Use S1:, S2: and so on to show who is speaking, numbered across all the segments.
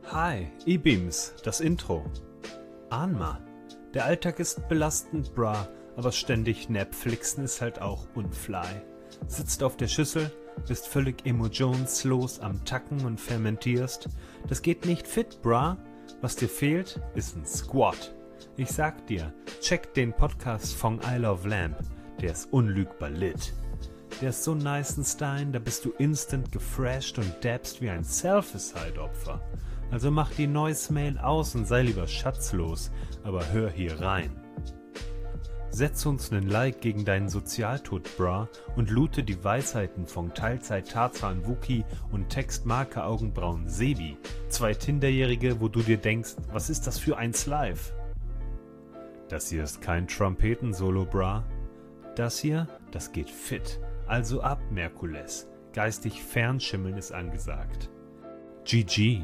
S1: Hi, E-Beams, das Intro. Ahn mal, der Alltag ist belastend, bra, aber ständig Netflixen ist halt auch unfly. Sitzt auf der Schüssel, bist völlig emotionslos am Tacken und fermentierst. Das geht nicht fit, bra. Was dir fehlt, ist ein Squat. Ich sag dir, check den Podcast von I Love Lamp, der ist unlügbar lit. Der ist so nice in Stein, da bist du instant gefresht und dabbst wie ein Self-Aside-Opfer. Also mach die Noise-Mail aus und sei lieber schatzlos, aber hör hier rein. Setz uns nen Like gegen deinen Sozialtod, bra, und loote die Weisheiten von Teilzeit Tarzan Wookie und Textmarke Augenbrauen Sebi. 2 Tinderjährige, wo du dir denkst, was ist das für ein Live? Das hier ist kein Trompetensolo, bra. Das hier, das geht fit. Also ab, Merkules. Geistig fernschimmeln ist angesagt. GG.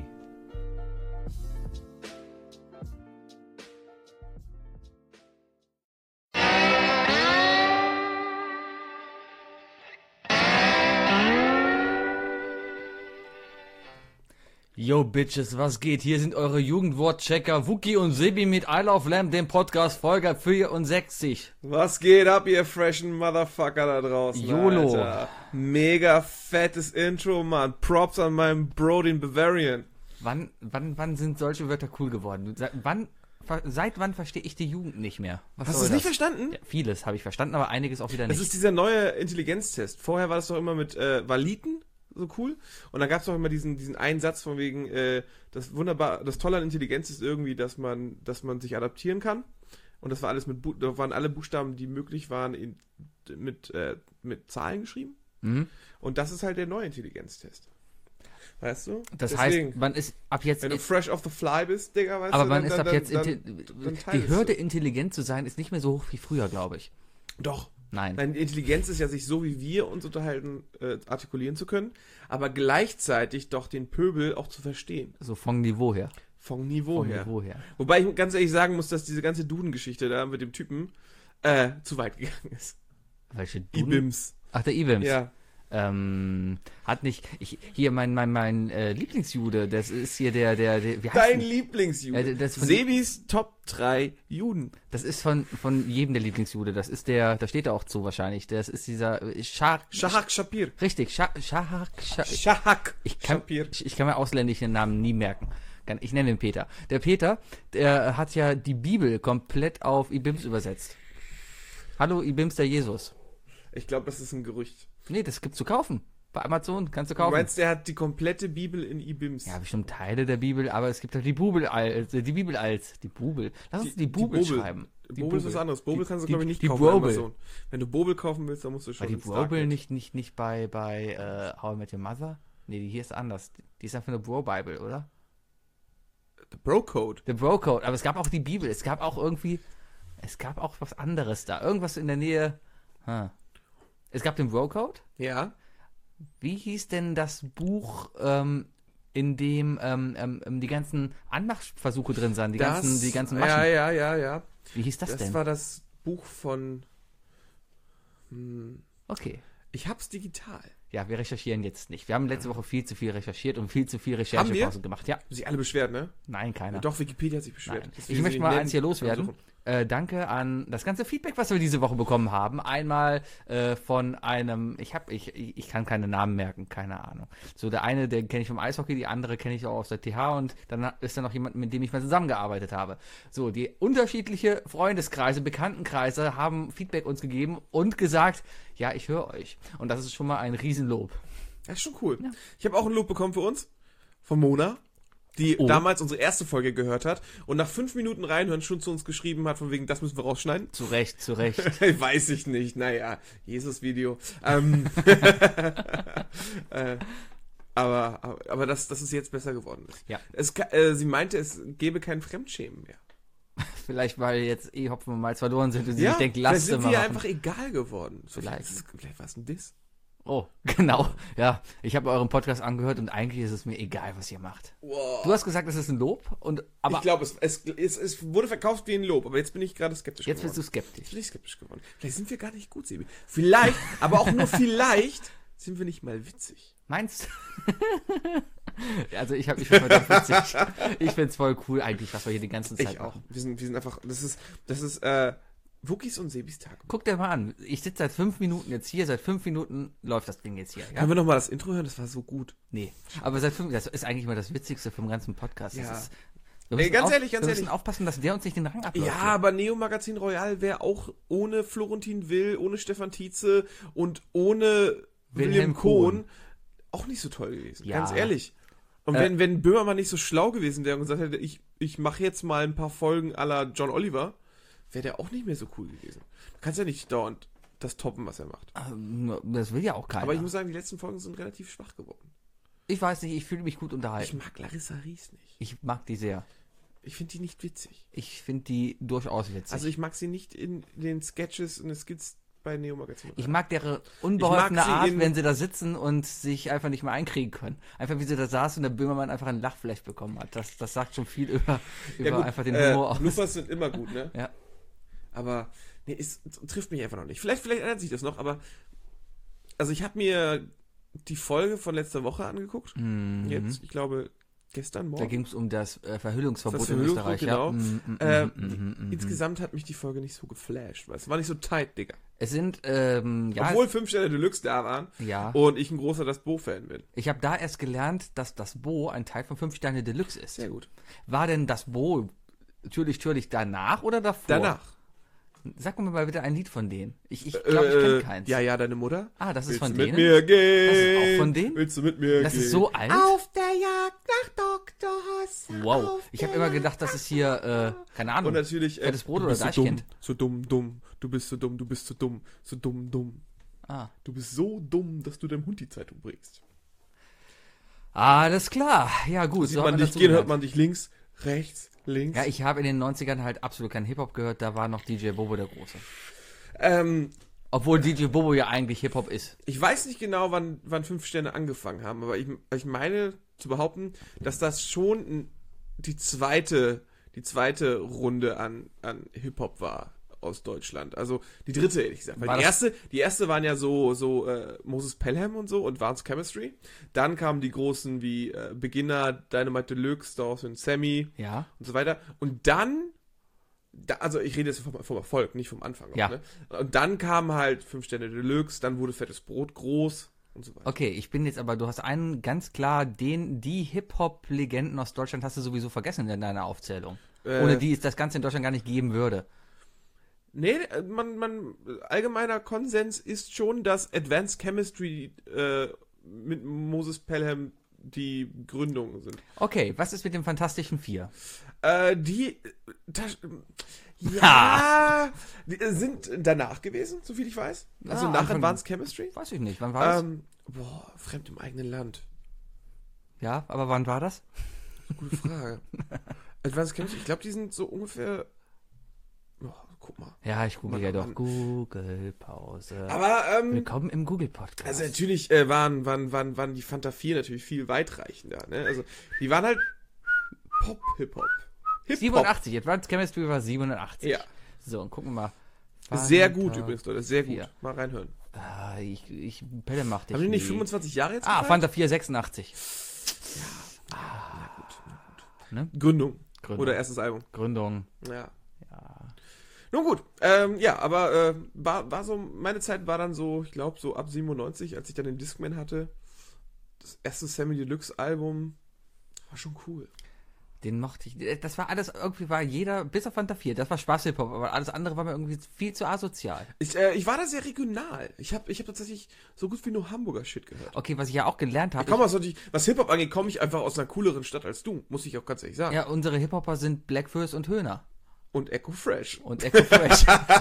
S2: Yo Bitches, was geht? Hier sind eure Jugendwortchecker Wookie und Sebi mit I Love Lamp, dem Podcast Folge 64.
S3: Was geht ab, ihr freshen Motherfucker da draußen?
S2: YOLO.
S3: Alter. Mega fettes Intro, Mann. Props an meinem Bro, den Bavarian.
S2: Wann sind solche Wörter cool geworden? Seit wann verstehe ich die Jugend nicht mehr?
S3: Hast du es nicht verstanden?
S2: Ja, vieles habe ich verstanden, aber einiges auch wieder nicht.
S3: Das ist dieser neue Intelligenztest. Vorher war das doch immer mit Valiten. So cool. Und dann gab es doch immer diesen einen Satz von wegen, das Tolle an Intelligenz ist irgendwie, dass man sich adaptieren kann. Und das war alles da waren alle Buchstaben, die möglich waren, mit Zahlen geschrieben.
S2: Mhm.
S3: Und das ist halt der neue Intelligenztest. Weißt du?
S2: Das
S3: Deswegen,
S2: heißt, man ist ab jetzt...
S3: wenn du fresh off the fly bist, Digga, weißt
S2: aber
S3: du,
S2: man ist ab jetzt... Die Hürde,
S3: du.
S2: intelligent zu sein, ist nicht mehr so hoch wie früher, glaube ich.
S3: Doch.
S2: Nein.
S3: Intelligenz ist ja, sich so wie wir uns unterhalten, artikulieren zu können, aber gleichzeitig doch den Pöbel auch zu verstehen.
S2: So vom Niveau her.
S3: Vom Niveau her.
S2: her.
S3: Wobei ich ganz ehrlich sagen muss, dass diese ganze Duden-Geschichte da mit dem Typen zu weit gegangen ist.
S2: Welche Duden?
S3: IBIMS.
S2: Ach, der IBIMS.
S3: Ja.
S2: Hat nicht... Hier, mein Lieblingsjude, das ist hier der wie heißt
S3: Dein
S2: denn?
S3: Lieblingsjude.
S2: Das von
S3: Sebis Top 3 Juden.
S2: Das ist von jedem der Lieblingsjude. Das ist da steht er auch zu wahrscheinlich. Das ist dieser
S3: Shahak Shapir.
S2: Richtig, Shahak
S3: Shapir.
S2: Ich kann mir ausländische Namen nie merken. Ich nenne ihn Peter. Der Peter, der hat ja die Bibel komplett auf IBIMS übersetzt. Hallo IBIMS, der Jesus.
S3: Ich glaube, das ist ein Gerücht.
S2: Nee, das gibt's zu kaufen. Bei Amazon kannst du kaufen.
S3: Du meinst, der hat die komplette Bibel in IBIMS?
S2: Ja, bestimmt Teile der Bibel, aber es gibt auch die Bubel. Lass uns die Bubel schreiben.
S3: Die Bobel ist was anderes. Bobel kannst du, glaube ich, nicht
S2: die
S3: kaufen bei
S2: Brobel.
S3: Amazon. Wenn du Bobel kaufen willst, dann musst du schon
S2: War die
S3: ins
S2: Brobel
S3: Darknet.
S2: nicht bei How I Met Your Mother? Nee, die hier ist anders. Die ist einfach eine Bro-Bible, oder?
S3: The Bro-Code.
S2: The Bro-Code. Aber es gab auch die Bibel. Es gab auch was anderes da. Irgendwas in der Nähe. Es gab den Bro-Code.
S3: Ja.
S2: Wie hieß denn das Buch, in dem die ganzen Anmachversuche drin sind? Die ganzen Maschen.
S3: Ja.
S2: Wie hieß das denn?
S3: Das war das Buch von...
S2: Okay.
S3: Ich hab's digital.
S2: Ja, wir recherchieren jetzt nicht. Wir haben letzte Woche viel zu viel recherchiert und viel zu viel Recherchepause gemacht. Ja.
S3: Haben sich alle beschwert, ne?
S2: Nein, keiner.
S3: Doch, Wikipedia hat sich beschwert.
S2: Nein. Ich möchte mal eins hier loswerden. Danke an das ganze Feedback, was wir diese Woche bekommen haben. Einmal von einem, ich kann keine Namen merken, keine Ahnung. So, der eine, den kenne ich vom Eishockey, die andere kenne ich auch aus der TH und dann ist da noch jemand, mit dem ich mal zusammengearbeitet habe. So, die unterschiedliche Freundeskreise, Bekanntenkreise haben Feedback uns gegeben und gesagt, ja, ich höre euch. Und das ist schon mal ein Riesenlob.
S3: Das ist schon cool.
S2: Ja.
S3: Ich habe auch ein Lob bekommen für uns. Von Mona. Die damals unsere erste Folge gehört hat und nach 5 Minuten reinhören schon zu uns geschrieben hat, von wegen, das müssen wir rausschneiden.
S2: Zu Recht.
S3: Weiß ich nicht. Naja, Jesus-Video. aber dass es jetzt besser geworden ist.
S2: Ja.
S3: Sie meinte, es gäbe kein Fremdschämen mehr.
S2: Vielleicht, weil jetzt Hopfen und Malz verloren sind und sie
S3: Ja,
S2: sich denkt,
S3: vielleicht
S2: lass
S3: sind
S2: mal
S3: sie ja
S2: machen.
S3: einfach egal geworden.
S2: Vielleicht
S3: war es ein Diss.
S2: Oh, genau. Ja, ich habe euren Podcast angehört und eigentlich ist es mir egal, was ihr macht.
S3: Wow.
S2: Du hast gesagt, es ist ein Lob, aber
S3: ich glaube, es wurde verkauft wie ein Lob, aber jetzt bin ich gerade skeptisch geworden.
S2: jetzt bist du skeptisch.
S3: Jetzt bin ich skeptisch geworden. Vielleicht sind wir gar nicht gut, Sebi. Vielleicht, aber auch nur vielleicht, sind wir nicht mal witzig.
S2: Meinst du? Also ich habe mich schon verdammt witzig. Ich find's voll cool eigentlich, was wir hier die ganze Zeit
S3: Ich auch.
S2: machen.
S3: Wir sind einfach, das ist Wookies und Sebis Tag.
S2: Guck dir mal an. Ich sitze seit 5 Minuten jetzt hier. Seit 5 Minuten läuft das Ding jetzt hier. Ja?
S3: Können wir nochmal das Intro hören? Das war so gut.
S2: Nee. Aber das ist eigentlich immer das Witzigste vom ganzen Podcast.
S3: Ja.
S2: Das ist,
S3: Ganz ehrlich.
S2: Wir müssen aufpassen, dass der uns nicht den Rang abläuft.
S3: Ja, aber Neo Magazin Royal wäre auch ohne Florentin Will, ohne Stefan Tietze und ohne Wilhelm Kohn auch nicht so toll gewesen.
S2: Ja.
S3: Ganz ehrlich. Und wenn Böhmermann nicht so schlau gewesen wäre und gesagt hätte, ich mache jetzt mal ein paar Folgen à la John Oliver, wäre der auch nicht mehr so cool gewesen. Du kannst ja nicht dauernd das toppen, was er macht.
S2: Das will ja auch keiner.
S3: Aber ich muss sagen, die letzten Folgen sind relativ schwach geworden.
S2: Ich weiß nicht, ich fühle mich gut unterhalten.
S3: Ich mag Larissa Ries nicht.
S2: Ich mag die sehr.
S3: Ich finde die nicht witzig.
S2: Ich finde die durchaus witzig.
S3: Also ich mag sie nicht in den Sketches und Skits bei Neo Magazin.
S2: Ich mag deren unbeholfene
S3: Ich mag sie
S2: Art, wenn sie da sitzen und sich einfach nicht mehr einkriegen können. Einfach wie sie da saß und der Böhmermann einfach ein Lachfleisch bekommen hat. Das sagt schon viel über
S3: gut,
S2: einfach den Humor aus.
S3: Bloopers sind immer gut, ne?
S2: Ja.
S3: Aber nee, es trifft mich einfach noch nicht. Vielleicht ändert sich das noch, aber also ich habe mir die Folge von letzter Woche angeguckt. Jetzt, ich glaube, gestern Morgen.
S2: Da ging es um das Verhüllungsverbot
S3: Das
S2: in Österreich.
S3: genau.
S2: Ja.
S3: Insgesamt hat mich die Folge nicht so geflasht, weil es war nicht so tight, Digga.
S2: Es sind,
S3: Obwohl 5 Sterne Deluxe da waren
S2: ja.
S3: und ich ein großer Das Bo-Fan bin.
S2: Ich habe da erst gelernt, dass das Bo ein Teil von 5 Sterne Deluxe ist.
S3: Sehr gut.
S2: War denn das Bo natürlich danach oder davor?
S3: Danach.
S2: Sag mir mal bitte ein Lied von denen. Ich glaube, ich kenne keins.
S3: Ja, deine Mutter.
S2: Ah, das ist
S3: Willst
S2: von
S3: du
S2: denen?
S3: mit mir gehen?
S2: Das ist auch von denen?
S3: Willst du mit mir
S2: Das
S3: gehen?
S2: ist so alt?
S3: Auf der Jagd nach Dr. Hoss.
S2: Wow. Ich habe immer gedacht, das ist hier, keine Ahnung.
S3: Und natürlich,
S2: Fettes Brot
S3: du
S2: oder
S3: bist so dumm,
S2: Deichkind.
S3: so dumm. Du bist so dumm, du bist so dumm.
S2: Ah.
S3: Du bist so dumm, dass du deinem Hund die Zeitung bringst.
S2: Alles klar. Ja, gut.
S3: Sieht
S2: so
S3: man
S2: haben wir
S3: dich
S2: dazu
S3: gehen,
S2: gelernt.
S3: hört man dich links, rechts, links.
S2: Ja, ich habe in den 90ern halt absolut keinen Hip-Hop gehört. Da war noch DJ Bobo der Große. Obwohl DJ Bobo ja eigentlich Hip-Hop ist.
S3: Ich weiß nicht genau, wann 5 Sterne angefangen haben, aber ich meine zu behaupten, dass das schon die zweite Runde an Hip-Hop war aus Deutschland. Also die dritte, ehrlich gesagt. Weil die erste waren ja so Moses Pelham und so und Vance Chemistry. Dann kamen die großen wie Beginner, Dynamite Deluxe, Dawson Sammy
S2: Ja.
S3: und so weiter. Und dann, also ich rede jetzt vom Erfolg, nicht vom Anfang.
S2: Ja.
S3: Ne? Und dann kam halt 5 Sterne Deluxe, dann wurde Fettes Brot groß und so weiter.
S2: Okay, du hast einen ganz klar, die Hip-Hop-Legenden aus Deutschland hast du sowieso vergessen in deiner Aufzählung. Ohne die es das Ganze in Deutschland gar nicht geben würde.
S3: Nee, allgemeiner Konsens ist schon, dass Advanced Chemistry mit Moses Pelham die Gründungen sind.
S2: Okay, was ist mit dem Fantastischen Vier?
S3: Die sind danach gewesen, soviel ich weiß. Also nach Advanced Chemistry.
S2: Weiß ich nicht, wann war das?
S3: Fremd im eigenen Land.
S2: Ja, aber wann war das?
S3: Gute Frage. Advanced Chemistry, ich glaube, die sind so ungefähr. Oh, guck mal.
S2: Ja, ich google ja doch. Google-Pause.
S3: Aber,
S2: willkommen im Google-Podcast.
S3: Also natürlich waren die Fanta 4 natürlich viel weitreichender, ne? Also die waren halt Pop-Hip-Hop.
S2: 87, Advanced Chemistry war 87.
S3: Ja.
S2: So, und gucken wir mal.
S3: Sehr gut übrigens, Leute, sehr gut.
S2: 4.
S3: Mal reinhören.
S2: Pelle macht dich.
S3: Haben die nicht 25 Jahre jetzt
S2: Ah,
S3: gefeiert?
S2: Fanta 4, 86.
S3: Na gut.
S2: Ne?
S3: Gründung.
S2: Gründung.
S3: Oder erstes Album.
S2: Gründung.
S3: Ja.
S2: Ja.
S3: Nun gut, aber war so, meine Zeit war dann so, ich glaube so ab 97, als ich dann den Discman hatte. Das erste Sammy Deluxe Album war schon cool.
S2: Den mochte ich. Das war alles, irgendwie war jeder, bis auf Fanta 4, das war Spaß-Hip-Hop, aber alles andere war mir irgendwie viel zu asozial.
S3: Ich war da sehr regional. Ich hab tatsächlich so gut wie nur Hamburger Shit gehört.
S2: Okay, was ich ja auch gelernt habe.
S3: Was Hip-Hop angeht, komme ich einfach aus einer cooleren Stadt als du, muss ich auch ganz ehrlich sagen.
S2: Ja, unsere Hip-Hopper sind Blackfurs und Höhner.
S3: Und Echo Fresh.
S2: Und Echo Fresh.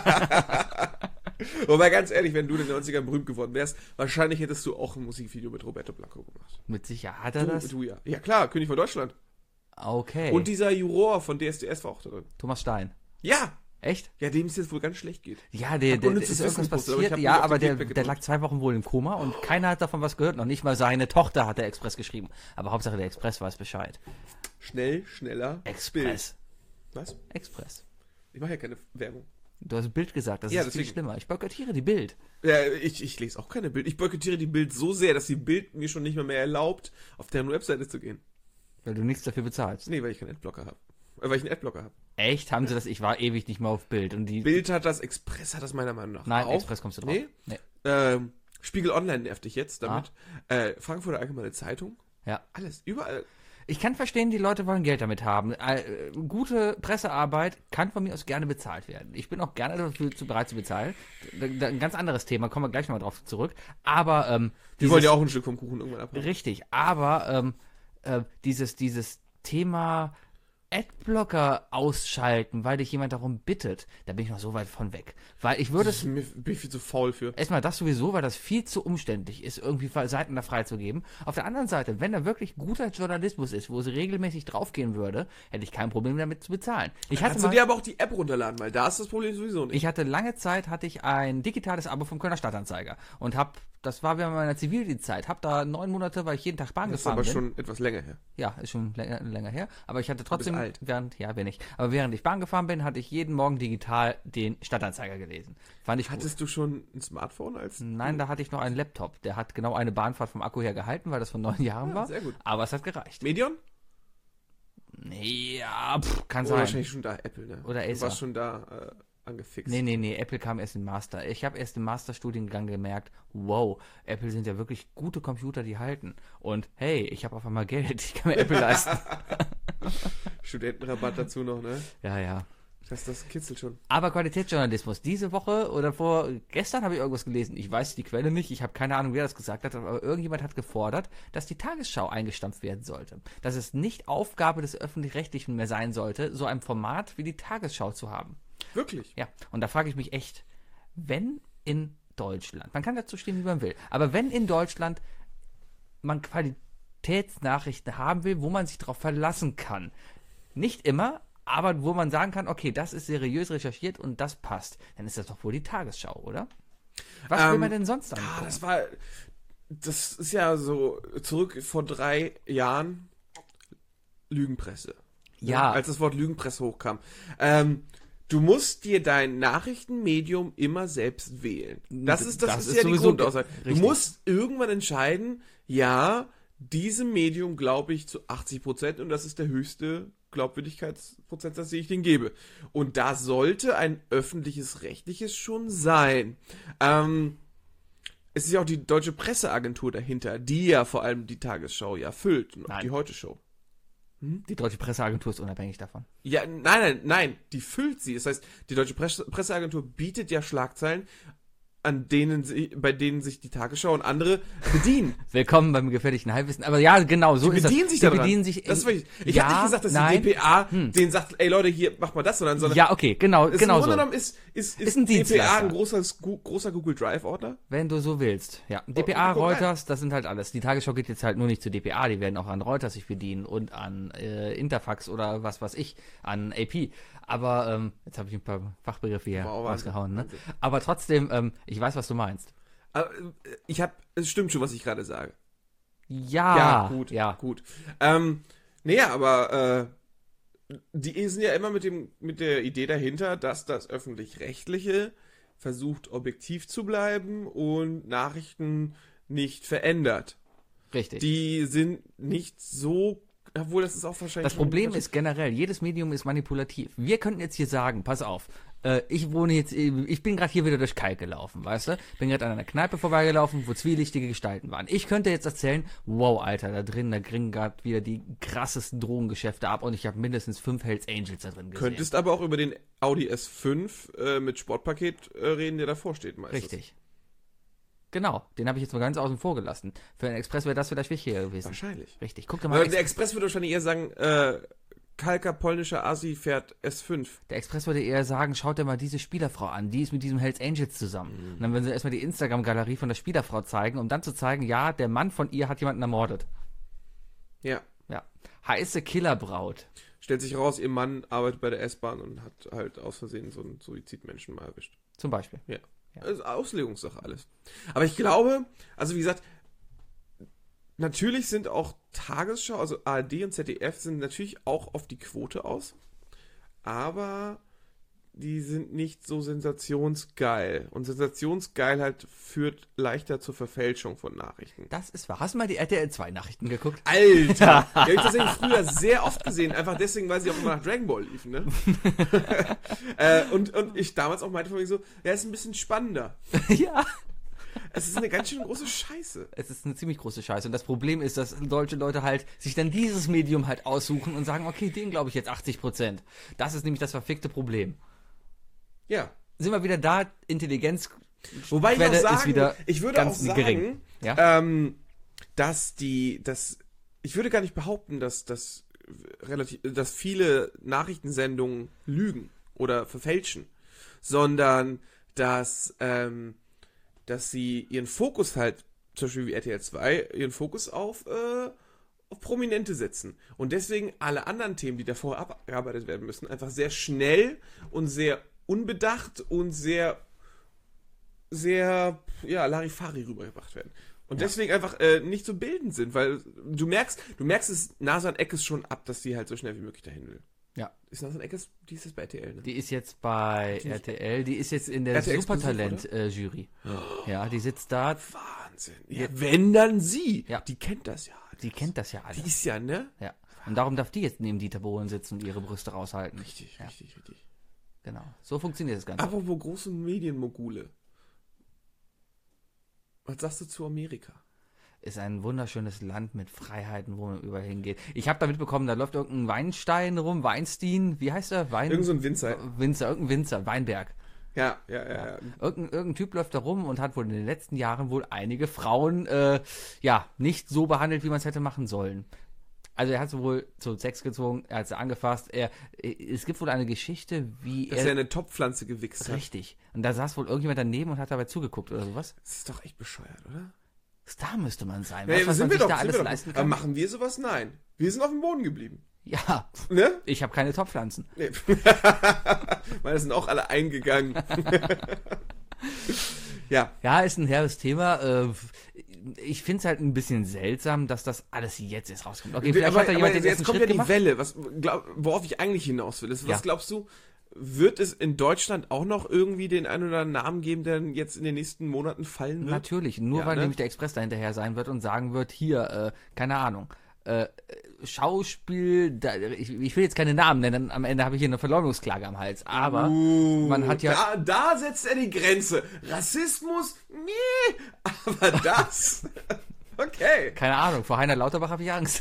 S3: Wobei, ganz ehrlich, wenn du in den 90ern berühmt geworden wärst, wahrscheinlich hättest du auch ein Musikvideo mit Roberto Blanco gemacht.
S2: Mit Sicherheit hat er das?
S3: Du ja. Ja klar, König von Deutschland.
S2: Okay.
S3: Und dieser Juror von DSDS war auch da drin.
S2: Thomas Stein.
S3: Ja!
S2: Echt?
S3: Ja, dem es jetzt wohl ganz schlecht geht.
S2: Ja, der ist irgendwas passiert. Ja, aber der lag 2 Wochen wohl im Koma und keiner hat davon was gehört. Noch nicht mal seine Tochter hat der Express geschrieben. Aber Hauptsache der Express weiß Bescheid.
S3: Schnell, schneller.
S2: Express.
S3: Bild. Was?
S2: Express.
S3: Ich mache ja keine Werbung.
S2: Du hast Bild gesagt, das
S3: Ja,
S2: ist viel
S3: deswegen.
S2: schlimmer. Ich boykottiere die Bild.
S3: Ja, ich lese auch keine Bild. Ich boykottiere die Bild so sehr, dass die Bild mir schon nicht mehr erlaubt, auf deren Webseite zu gehen.
S2: Weil du nichts dafür bezahlst.
S3: Nee, weil ich keinen Adblocker habe. Weil ich einen Adblocker habe.
S2: Echt? Haben sie das? Ich war ewig nicht mehr auf Bild. Und die
S3: Bild hat das, Express hat das meiner Meinung nach
S2: Nein,
S3: auch.
S2: Express kommst du drauf.
S3: Nee? Spiegel Online nervt dich jetzt damit. Frankfurter Allgemeine Zeitung.
S2: Ja.
S3: Alles, überall.
S2: Ich kann verstehen, die Leute wollen Geld damit haben. Gute Pressearbeit kann von mir aus gerne bezahlt werden. Ich bin auch gerne dafür bereit zu bezahlen. Ein ganz anderes Thema, kommen wir gleich nochmal drauf zurück. Aber
S3: Die wollen ja auch ein Stück vom Kuchen irgendwann abhaben.
S2: Richtig, aber dieses Thema Adblocker ausschalten, weil dich jemand darum bittet, da bin ich noch so weit von weg. Weil ich würde es...
S3: Bin ich viel zu faul für.
S2: Erstmal das sowieso, weil das viel zu umständlich ist, irgendwie Seiten da freizugeben. Auf der anderen Seite, wenn da wirklich guter Journalismus ist, wo es regelmäßig draufgehen würde, hätte ich kein Problem damit zu bezahlen.
S3: Kannst du dir aber auch die App runterladen, weil da ist das Problem sowieso nicht.
S2: Ich hatte lange Zeit, ein digitales Abo vom Kölner Stadtanzeiger und das war während meiner Zivildienstzeit, habe da 9 Monate, weil ich jeden Tag Bahn gefahren bin.
S3: Das ist aber schon etwas länger her.
S2: Ja, ist schon länger her, aber ich hatte trotzdem,
S3: alt.
S2: während ich Bahn gefahren bin, hatte ich jeden Morgen digital den Stadtanzeiger gelesen. Fand ich
S3: Hattest du schon ein Smartphone als?
S2: Nein, da hatte ich noch einen Laptop. Der hat genau eine Bahnfahrt vom Akku her gehalten, weil das von 9 Jahren war.
S3: Sehr gut.
S2: Aber es hat gereicht.
S3: Medion?
S2: Nee, ja, kann
S3: Oder
S2: sein.
S3: wahrscheinlich schon da Apple, ne?
S2: Oder
S3: Du
S2: Acer.
S3: warst schon da angefixt.
S2: Nee, Apple kam erst im Master. Ich habe erst im Masterstudiengang gemerkt, wow, Apple sind ja wirklich gute Computer, die halten. Und hey, ich habe auf einmal Geld, ich kann mir Apple leisten.
S3: Studentenrabatt dazu noch, ne?
S2: Ja.
S3: Das kitzelt schon.
S2: Aber Qualitätsjournalismus, diese Woche oder gestern habe ich irgendwas gelesen, ich weiß die Quelle nicht, ich habe keine Ahnung, wer das gesagt hat, aber irgendjemand hat gefordert, dass die Tagesschau eingestampft werden sollte. Dass es nicht Aufgabe des Öffentlich-Rechtlichen mehr sein sollte, so ein Format wie die Tagesschau zu haben.
S3: Wirklich?
S2: Ja, und da frage ich mich echt, wenn in Deutschland, man kann dazu stehen, wie man will, aber wenn in Deutschland man Qualitätsnachrichten haben will, wo man sich darauf verlassen kann, nicht immer, aber wo man sagen kann, okay, das ist seriös recherchiert und das passt, dann ist das doch wohl die Tagesschau, oder? Was will man denn sonst angucken?
S3: Das ist ja so zurück vor 3 Jahren Lügenpresse.
S2: Ja.
S3: Als das Wort Lügenpresse hochkam. Du musst dir dein Nachrichtenmedium immer selbst wählen. Das ist ja die
S2: sowieso
S3: Grundaussage. Du
S2: richtig.
S3: musst irgendwann entscheiden, ja, diesem Medium glaube ich zu 80% und das ist der höchste Glaubwürdigkeitsprozentsatz, den ich denen gebe. Und da sollte ein öffentliches Rechtliches schon sein. Es ist ja auch die Deutsche Presseagentur dahinter, die ja vor allem die Tagesschau ja füllt und auch
S2: Nein.
S3: die Heute-Show.
S2: Die Deutsche Presseagentur ist unabhängig davon.
S3: Ja, nein, die füllt sie. Das heißt, die Deutsche Presseagentur bietet ja Schlagzeilen, bei denen sich die Tagesschau und andere bedienen.
S2: Willkommen beim gefährlichen Halbwissen. Aber ja, genau, so
S3: Die
S2: ist das.
S3: bedienen sich
S2: Die
S3: daran.
S2: bedienen sich
S3: Das ist wirklich, ich
S2: ja,
S3: habe nicht gesagt, dass
S2: nein.
S3: die DPA denen sagt, ey Leute, hier, mach mal das, sondern
S2: Ja, okay, genau
S3: im
S2: so.
S3: Grunde genommen ist
S2: ein Dienstleister.
S3: DPA ein großer Google Drive-Ordner.
S2: Wenn du so willst. Ja, DPA,
S3: guck rein.
S2: Reuters, das sind halt alles. Die Tagesschau geht jetzt halt nur nicht zu DPA, die werden auch an Reuters sich bedienen und an Interfax oder was weiß ich, an AP. Aber jetzt habe ich ein paar Fachbegriffe hier rausgehauen. Ne? Aber trotzdem, ich weiß, was du meinst.
S3: Es stimmt schon, was ich gerade sage.
S2: Ja,
S3: gut. Aber die sind ja immer mit der Idee dahinter, dass das Öffentlich-Rechtliche versucht, objektiv zu bleiben und Nachrichten nicht verändert.
S2: Richtig.
S3: Die sind nicht so, obwohl das ist auch wahrscheinlich...
S2: Das Problem ist generell, jedes Medium ist manipulativ. Wir könnten jetzt hier sagen, pass auf, ich bin gerade hier wieder durch Kalk gelaufen, weißt du? Bin gerade an einer Kneipe vorbeigelaufen, wo zwielichtige Gestalten waren. Ich könnte jetzt erzählen, wow, Alter, da gringen gerade wieder die krassesten Drogengeschäfte ab und ich habe mindestens 5 Hells Angels da drin gesehen.
S3: Könntest aber auch über den Audi S5 mit Sportpaket reden, der davor steht meistens.
S2: Richtig. Genau, den habe ich jetzt mal ganz außen vor gelassen. Für den Express wäre das vielleicht wichtiger gewesen.
S3: Wahrscheinlich.
S2: Richtig, guck dir mal.
S3: Der Express würde wahrscheinlich eher sagen, Kalker polnischer Asi fährt S5.
S2: Der Express würde eher sagen, schaut dir mal diese Spielerfrau an, die ist mit diesem Hells Angels zusammen. Und dann würden sie erstmal die Instagram-Galerie von der Spielerfrau zeigen, um dann zu zeigen, ja, der Mann von ihr hat jemanden ermordet.
S3: Ja.
S2: Ja. Heiße Killerbraut.
S3: Stellt sich raus, ihr Mann arbeitet bei der S-Bahn und hat halt aus Versehen so einen Suizidmenschen mal erwischt.
S2: Zum Beispiel.
S3: Ja. Das ist Auslegungssache alles. Aber ich glaube, also wie gesagt, natürlich sind auch Tagesschau, also ARD und ZDF sind natürlich auch auf die Quote aus. Aber die sind nicht so sensationsgeil. Und Sensationsgeilheit führt leichter zur Verfälschung von Nachrichten.
S2: Das ist wahr. Hast du mal die RTL 2 Nachrichten geguckt?
S3: Alter! Die habe ich tatsächlich früher sehr oft gesehen. Einfach deswegen, weil sie auch immer nach Dragon Ball liefen, ne? Und ich damals auch meinte von mir so, ja, ist ein bisschen spannender.
S2: Ja.
S3: Es ist eine ganz schön große Scheiße.
S2: Es ist eine ziemlich große Scheiße. Und das Problem ist, dass deutsche Leute halt sich dann dieses Medium halt aussuchen und sagen, okay, den glaube ich jetzt 80%. Das ist nämlich das verfickte Problem.
S3: Ja.
S2: Sind wir wieder da, Intelligenz
S3: Wobei ich auch
S2: ist
S3: sagen,
S2: wieder
S3: ich würde auch
S2: ganz
S3: sagen,
S2: gering. Ja?
S3: Ich würde gar nicht behaupten, dass viele Nachrichtensendungen lügen oder verfälschen, sondern dass sie ihren Fokus halt, zum Beispiel wie RTL 2, ihren Fokus auf Prominente setzen. Und deswegen alle anderen Themen, die davor abgearbeitet werden müssen, einfach sehr schnell und sehr unbedacht und sehr Larifari rübergebracht werden. Und deswegen einfach nicht so bildend sind, weil du merkst es Nasan Eckes schon ab, dass sie halt so schnell wie möglich dahin will.
S2: Ja.
S3: Ist Nasan Eckes, die ist jetzt bei RTL, ne?
S2: Die ist jetzt bei RTL, die ist jetzt in der
S3: RTL
S2: Supertalent-Jury. Ja, die sitzt da.
S3: Wahnsinn. Ja, wenn dann sie.
S2: Ja.
S3: Die kennt das ja.
S2: Die kennt das ja alles.
S3: Die ist ja, ne?
S2: Ja. Und darum darf die jetzt neben Dieter Bohlen sitzen und ihre Brüste raushalten.
S3: Richtig.
S2: Genau. So funktioniert das Ganze.
S3: Apropos große Medienmogule. Was sagst du zu Amerika?
S2: Ist ein wunderschönes Land mit Freiheiten, wo man überall hingeht. Ich habe da mitbekommen, da läuft irgendein Weinstein rum, Weinstein, wie heißt der?
S3: Irgend so ein Winzer.
S2: Irgendein Winzer, Weinberg.
S3: Ja.
S2: Irgendein Typ läuft da rum und hat wohl in den letzten Jahren wohl einige Frauen, nicht so behandelt, wie man es hätte machen sollen. Also er hat sie wohl zu Sex gezwungen, er hat sie angefasst. Es gibt wohl eine Geschichte, wie
S3: Dass er eine Topfpflanze gewichst hat.
S2: Richtig. Und da saß wohl irgendjemand daneben und hat dabei zugeguckt oder sowas.
S3: Das ist doch echt bescheuert, oder?
S2: Star müsste man sein.
S3: Ja,
S2: was
S3: sind
S2: man
S3: wir
S2: sich
S3: doch,
S2: da alles leisten
S3: Aber
S2: kann.
S3: machen wir sowas? Nein. Wir sind auf dem Boden geblieben.
S2: Ja,
S3: Ne?
S2: ich habe keine Topfpflanzen.
S3: Nee. Meine sind auch alle eingegangen. Ja.
S2: Ja, ist ein herbes Thema. Ich finde es halt ein bisschen seltsam, dass das alles jetzt erst rauskommt. Okay, vielleicht hat da jemand den
S3: jetzt
S2: ersten
S3: kommt
S2: Schritt
S3: ja die
S2: gemacht.
S3: Welle. Worauf ich eigentlich hinaus will, ist, was glaubst du, wird es in Deutschland auch noch irgendwie den einen oder anderen Namen geben, der jetzt in den nächsten Monaten fallen wird?
S2: Natürlich, nur weil nämlich der Express da hinterher sein wird und sagen wird, hier, keine Ahnung, Schauspiel, ich will jetzt keine Namen nennen, am Ende habe ich hier eine Verleumdungsklage am Hals, aber man hat ja...
S3: Da setzt er die Grenze. Rassismus? Nee, aber das... Okay.
S2: Keine Ahnung, vor Heiner Lauterbach habe ich Angst.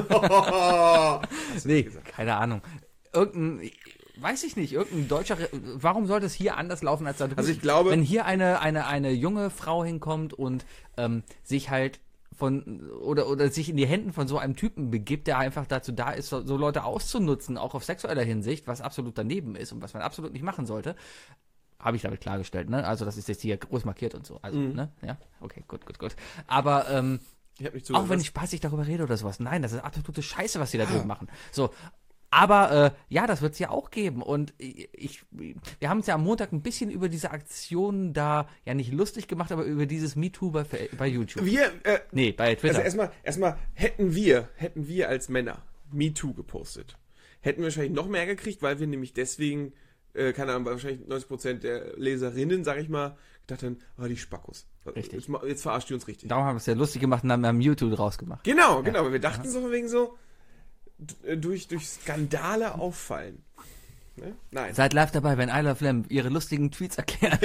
S2: Nee, keine Ahnung. Weiß ich nicht, irgendein deutscher, warum sollte es hier anders laufen als da drüben?
S3: Also ich glaube...
S2: Wenn hier eine junge Frau hinkommt und sich halt oder sich in die Händen von so einem Typen begibt, der einfach dazu da ist, so Leute auszunutzen, auch auf sexueller Hinsicht, was absolut daneben ist und was man absolut nicht machen sollte, habe ich damit klargestellt, ne? Also das ist jetzt hier groß markiert und so. Also, ne? Ja, okay, gut. Aber auch wenn ich spaßig darüber rede oder sowas, nein, das ist absolute Scheiße, was die da drüben machen. So. Aber das wird es ja auch geben. Und wir haben uns ja am Montag ein bisschen über diese Aktion da, ja nicht lustig gemacht, aber über dieses MeToo bei YouTube. Bei Twitter.
S3: Also erstmal hätten wir als Männer MeToo gepostet, hätten wir wahrscheinlich noch mehr gekriegt, weil wir nämlich deswegen, keine Ahnung, wahrscheinlich 90% der Leserinnen, sag ich mal, gedacht haben, die Spackos.
S2: Richtig.
S3: Jetzt verarscht die uns richtig.
S2: Darum haben wir es ja lustig gemacht und haben MeToo draus gemacht.
S3: Genau, weil wir dachten so von wegen so, durch Skandale auffallen. Ne? Nein.
S2: Seid live dabei, wenn I Love Lamb ihre lustigen Tweets erklärt.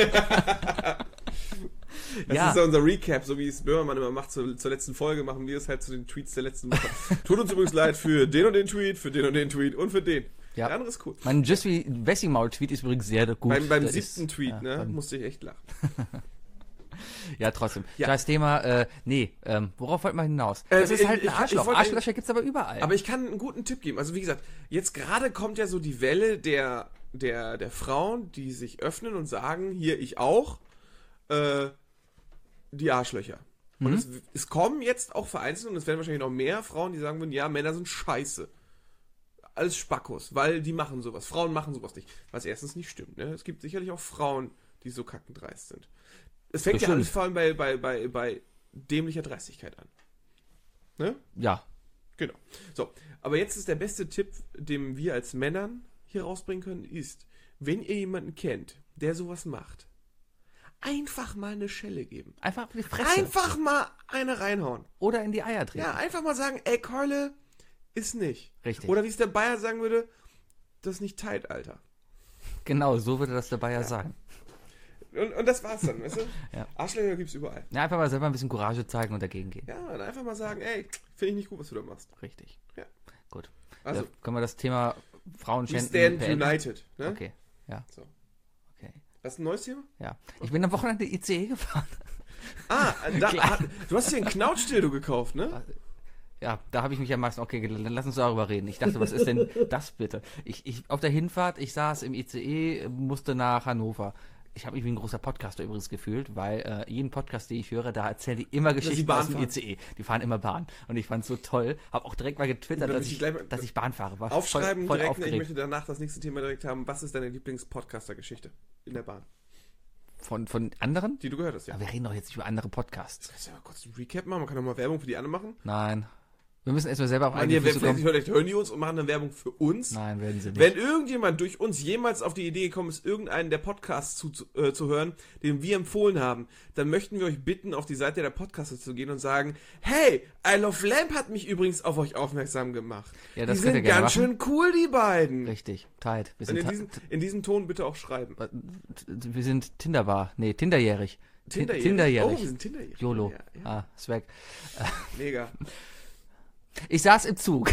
S3: Das ist ja unser Recap, so wie es Böhmermann immer macht zur letzten Folge, machen wir es halt zu den Tweets der letzten Woche. Tut uns übrigens leid für den und den Tweet, für den und den Tweet und für den.
S2: Ja.
S3: Der andere ist cool.
S2: Mein Just wie Wessimaul-Tweet ist übrigens sehr gut.
S3: Beim 7. Tweet, musste ich echt lachen.
S2: Ja, trotzdem. Das Thema, worauf wollten wir hinaus? Das ist halt ein Arschloch. Arschlöcher gibt's aber überall.
S3: Aber ich kann einen guten Tipp geben. Also wie gesagt, jetzt gerade kommt ja so die Welle der Frauen, die sich öffnen und sagen, hier, ich auch, die Arschlöcher. Und es kommen jetzt auch vereinzelt, und es werden wahrscheinlich noch mehr Frauen, die sagen würden, ja, Männer sind scheiße. Alles Spackos, weil die machen sowas. Frauen machen sowas nicht. Was erstens nicht stimmt. Ne? Es gibt sicherlich auch Frauen, die so kackendreist sind. Es fängt ja alles vor allem bei dämlicher Dreistigkeit an. Ne?
S2: Ja.
S3: Genau. So, aber jetzt ist der beste Tipp, den wir als Männern hier rausbringen können, ist, wenn ihr jemanden kennt, der sowas macht, einfach mal eine Schelle geben.
S2: Einfach auf die Fresse.
S3: Einfach mal eine reinhauen.
S2: Oder in die Eier treten.
S3: Ja, einfach mal sagen, ey, Keule ist nicht.
S2: Richtig.
S3: Oder wie es der Bayer sagen würde, das ist nicht tight, Alter.
S2: Genau, so würde das der Bayer sagen.
S3: Und das war's dann, weißt du?
S2: Ja.
S3: Arschlöcher gibt's überall.
S2: Ja, einfach mal selber ein bisschen Courage zeigen und dagegen gehen.
S3: Ja, und einfach mal sagen, ey, finde ich nicht gut, was du da machst.
S2: Richtig.
S3: Ja.
S2: Gut.
S3: Also,
S2: Ja, können wir das Thema
S3: we
S2: Frauenschänden
S3: stand
S2: beenden?
S3: united. Ne?
S2: Okay, ja.
S3: So.
S2: Okay.
S3: Das ist ein neues Thema?
S2: Ja. Ich bin am Wochenende ICE gefahren.
S3: Du hast dir ein Knautschdildo gekauft, ne?
S2: Ja, da habe ich mich am meisten, okay, dann lass uns darüber reden. Ich dachte, was ist denn das bitte? Ich auf der Hinfahrt, ich saß im ICE, musste nach Hannover. Ich habe mich wie ein großer Podcaster übrigens gefühlt, weil jeden Podcast, den ich höre, da erzählen die immer Geschichten
S3: Bahn
S2: aus dem
S3: fahren.
S2: ICE. Die fahren immer Bahn. Und ich fand es so toll. Habe auch direkt mal getwittert,
S3: Dann
S2: dass
S3: möchte ich gleich mal-
S2: dass ich Bahn fahre. War
S3: Aufschreiben
S2: voll
S3: direkt, ich
S2: aufgeregt.
S3: möchte danach das nächste Thema direkt haben. Was ist deine Lieblings-Podcaster-Geschichte in der Bahn?
S2: Von anderen?
S3: Die du gehört hast, ja.
S2: Aber wir reden doch jetzt nicht über andere Podcasts.
S3: Kannst du ja mal kurz einen Recap machen? Man kann doch mal Werbung für die anderen machen.
S2: Nein. Wir müssen erstmal selber auf
S3: Man,
S2: eigene
S3: hier,
S2: Füße
S3: vielleicht
S2: kommen.
S3: hören die uns und machen eine Werbung für uns.
S2: Nein, werden sie nicht.
S3: Wenn irgendjemand durch uns jemals auf die Idee gekommen ist, irgendeinen der Podcasts zu hören, den wir empfohlen haben, dann möchten wir euch bitten, auf die Seite der Podcaster zu gehen und sagen, hey, I Love Lamp hat mich übrigens auf euch aufmerksam gemacht.
S2: Ja, das
S3: die
S2: könnt ihr
S3: sind
S2: gerne
S3: ganz schön cool, die beiden.
S2: Richtig, tight. Wir
S3: Und
S2: sind,
S3: in diesem Ton bitte auch schreiben.
S2: wir sind Tinderbar. Nee, Tinderjährig.
S3: Tinderjährig.
S2: Tinderjährig.
S3: Oh, wir sind Tinderjährig.
S2: YOLO.
S3: Ja, ja.
S2: Ah, Swag.
S3: Mega.
S2: Ich saß im Zug.